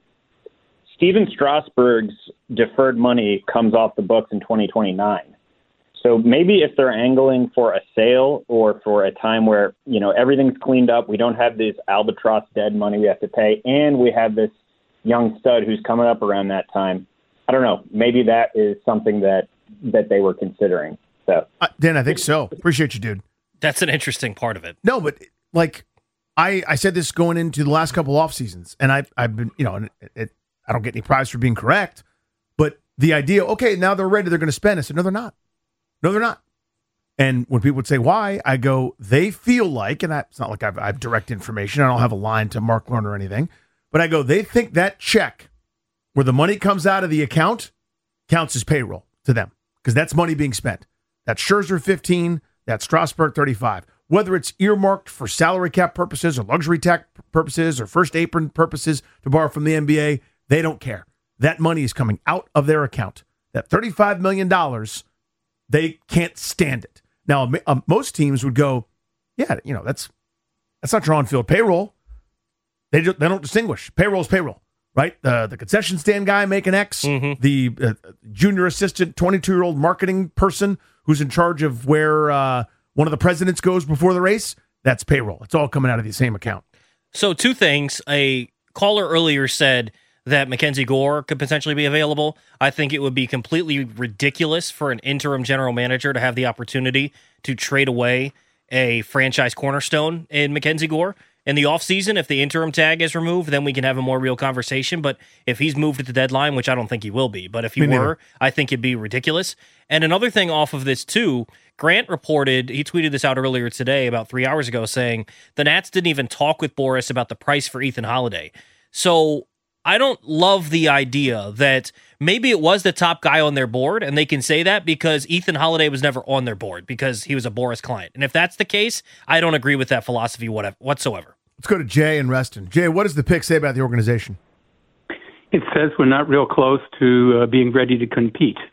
Steven Strasburg's deferred money comes off the books in twenty twenty-nine. So maybe if they're angling for a sale or for a time where, you know, everything's cleaned up, we don't have this albatross dead money we have to pay, and we have this young stud who's coming up around that time. I don't know. Maybe that is something that, that they were considering. So, uh, Dan, I think so. Appreciate you, dude. That's an interesting part of it. No, but like I, I said this going into the last couple off seasons, and I, I've been, you know, and it, it, I don't get any prize for being correct, but the idea, okay, now they're ready, they're going to spend. I said, no, they're not. No, they're not. And when people would say why, I go, they feel like, and it's not like I've, I have direct information. I don't have a line to Mark Lerner or anything, but I go, they think that check where the money comes out of the account counts as payroll to them because that's money being spent. That's Scherzer fifteen, that's Strasburg thirty-five. Whether it's earmarked for salary cap purposes or luxury tax purposes or first apron purposes, to borrow from the N B A, they don't care. That money is coming out of their account. That thirty-five million dollars, they can't stand it. Now, um, most teams would go, yeah, you know, that's that's not your on-field payroll. They, do, they don't distinguish. Payroll is payroll, right? The, the concession stand guy making X, Mm-hmm. the uh, junior assistant, twenty-two-year-old marketing person who's in charge of where uh, one of the presidents goes before the race, that's payroll. It's all coming out of the same account. So two things. A caller earlier said that Mackenzie Gore could potentially be available. I think it would be completely ridiculous for an interim general manager to have the opportunity to trade away a franchise cornerstone in Mackenzie Gore. In the offseason, if the interim tag is removed, then we can have a more real conversation. But if he's moved at the deadline, which I don't think he will be, but if he Me were, neither. I think it'd be ridiculous. And another thing off of this, too, Grant reported, he tweeted this out earlier today, about three hours ago, saying the Nats didn't even talk with Boris about the price for Ethan Holiday. So I don't love the idea that maybe it was the top guy on their board, and they can say that because Ethan Holiday was never on their board because he was a Boris client. And if that's the case, I don't agree with that philosophy whatsoever. Let's go to Jay in Reston. Jay, what does the pick say about the organization? It says we're not real close to uh, being ready to compete.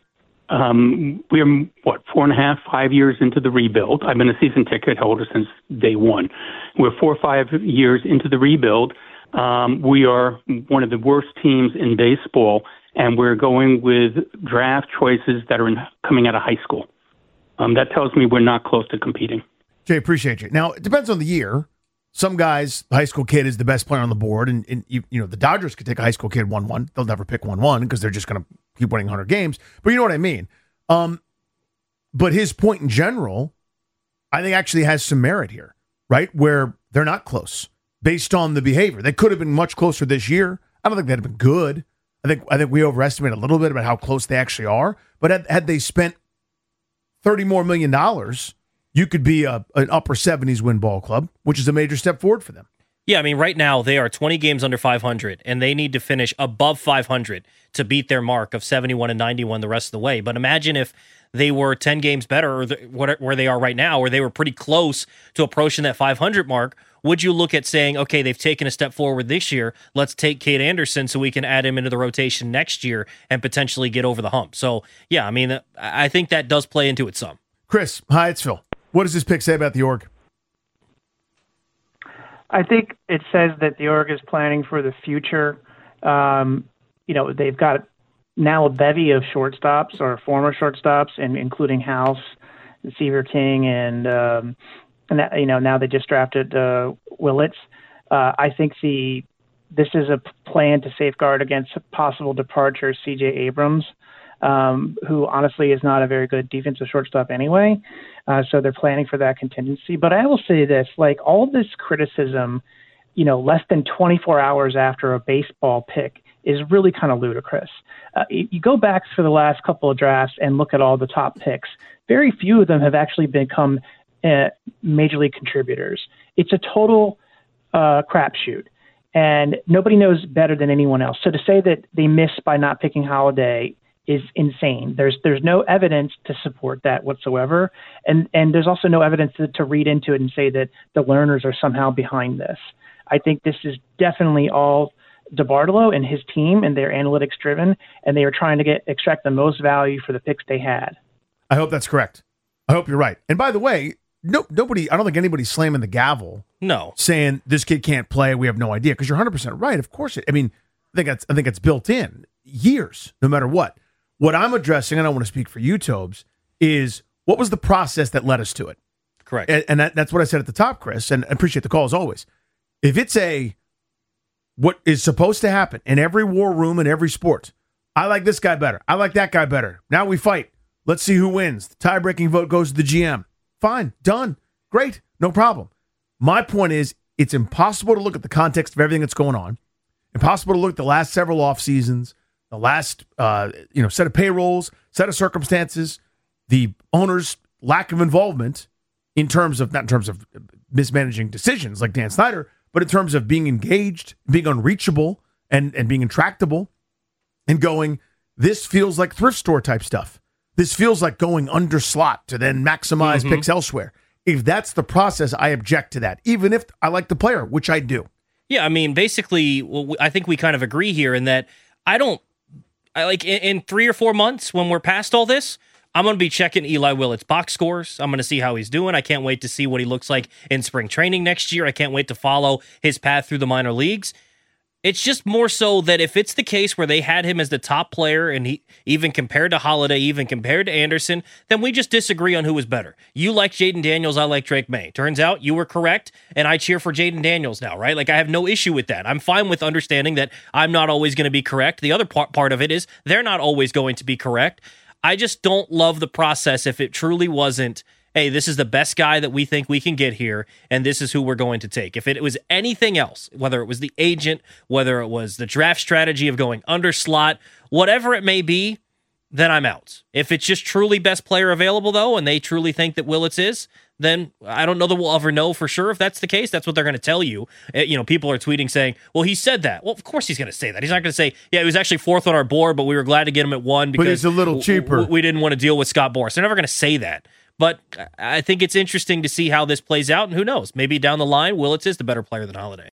Um, we're, what, four and a half, five years into the rebuild. I've been a season ticket holder since day one. We're four or five years into the rebuild. Um, we are one of the worst teams in baseball, and we're going with draft choices that are in, coming out of high school. Um, that tells me we're not close to competing. Jay, appreciate you. Now, it depends on the year. Some guys, the high school kid is the best player on the board, and, and you, you know the Dodgers could take a high school kid one one. They'll never pick one one because they're just going to keep winning one hundred games. But you know what I mean. Um, but his point in general, I think actually has some merit here, right? Where they're not close based on the behavior. They could have been much closer this year. I don't think they'd have been good. I think I think we overestimate a little bit about how close they actually are. But had, had they spent thirty more million dollars, you could be a, an upper seventies win ball club, which is a major step forward for them. Yeah, I mean, right now they are twenty games under five hundred, and they need to finish above five hundred to beat their mark of seventy-one and ninety-one the rest of the way. But imagine if they were ten games better, or the, where they are right now, where they were pretty close to approaching that five hundred mark. Would you look at saying, okay, they've taken a step forward this year, let's take Cade Anderson so we can add him into the rotation next year and potentially get over the hump? So, yeah, I mean, I think that does play into it some. Chris, hi, it's Phil. What does this pick say about the org? I think it says that the org is planning for the future. Um, you know, they've got now a bevy of shortstops or former shortstops, and including House, Seaver King, and um, and that, you know, now they just drafted uh, Willits. Uh, I think the this is a plan to safeguard against possible departure C J Abrams, um, who honestly is not a very good defensive shortstop anyway. Uh, so they're planning for that contingency. But I will say this, like all this criticism, you know, less than twenty-four hours after a baseball pick is really kind of ludicrous. Uh, you go back for the last couple of drafts and look at all the top picks. Very few of them have actually become uh, major league contributors. It's a total uh, crapshoot. And nobody knows better than anyone else. So to say that they missed by not picking Holiday is insane. There's there's no evidence to support that whatsoever, and and there's also no evidence to, to read into it and say that the learners are somehow behind this. I think this is definitely all DeBartolo and his team, and they're analytics driven, and they are trying to get extract the most value for the picks they had. I hope that's correct. I hope you're right. And by the way, no nobody. I don't think anybody's slamming the gavel. No, saying this kid can't play. We have no idea, because you're one hundred percent right. Of course, it, I mean, I think that's I think it's built in years, no matter what. What I'm addressing, and I don't want to speak for you, Tobes, is what was the process that led us to it? Correct. And, and that, that's what I said at the top, Chris, and I appreciate the call as always. If it's a, what is supposed to happen in every war room in every sport, I like this guy better. I like that guy better. Now we fight. Let's see who wins. The tie-breaking vote goes to the G M. Fine. Done. Great. No problem. My point is, it's impossible to look at the context of everything that's going on. Impossible to look at the last several off seasons, the last uh, you know set of payrolls, set of circumstances, the owner's lack of involvement in terms of, not in terms of mismanaging decisions like Dan Snyder, but in terms of being engaged, being unreachable, and, and being intractable, and going, this feels like thrift store type stuff. This feels like going under slot to then maximize Mm-hmm. picks elsewhere. If that's the process, I object to that, even if I like the player, which I do. Yeah, I mean, basically, well, I think we kind of agree here in that I don't, I like in, in three or four months when we're past all this, I'm going to be checking Eli Willett's box scores. I'm going to see how he's doing. I can't wait to see what he looks like in spring training next year. I can't wait to follow his path through the minor leagues. It's just more so that if it's the case where they had him as the top player and he even compared to Holiday, even compared to Anderson, then we just disagree on who was better. You like Jaden Daniels, I like Drake May. Turns out you were correct, and I cheer for Jaden Daniels now, right? Like, I have no issue with that. I'm fine with understanding that I'm not always going to be correct. The other part, part of it is they're not always going to be correct. I just don't love the process if it truly wasn't, hey, this is the best guy that we think we can get here, and this is who we're going to take. If it was anything else, whether it was the agent, whether it was the draft strategy of going under slot, whatever it may be, then I'm out. If it's just truly best player available, though, and they truly think that Willits is, then I don't know that we'll ever know for sure if that's the case. That's what they're going to tell you. You know, people are tweeting saying, well, he said that. Well, of course he's going to say that. He's not going to say, yeah, he was actually fourth on our board, but we were glad to get him at one because But it's a little cheaper. w- we didn't want to deal with Scott Boras. They're never going to say that. But I think it's interesting to see how this plays out, and who knows? Maybe down the line, Willits is the better player than Holiday.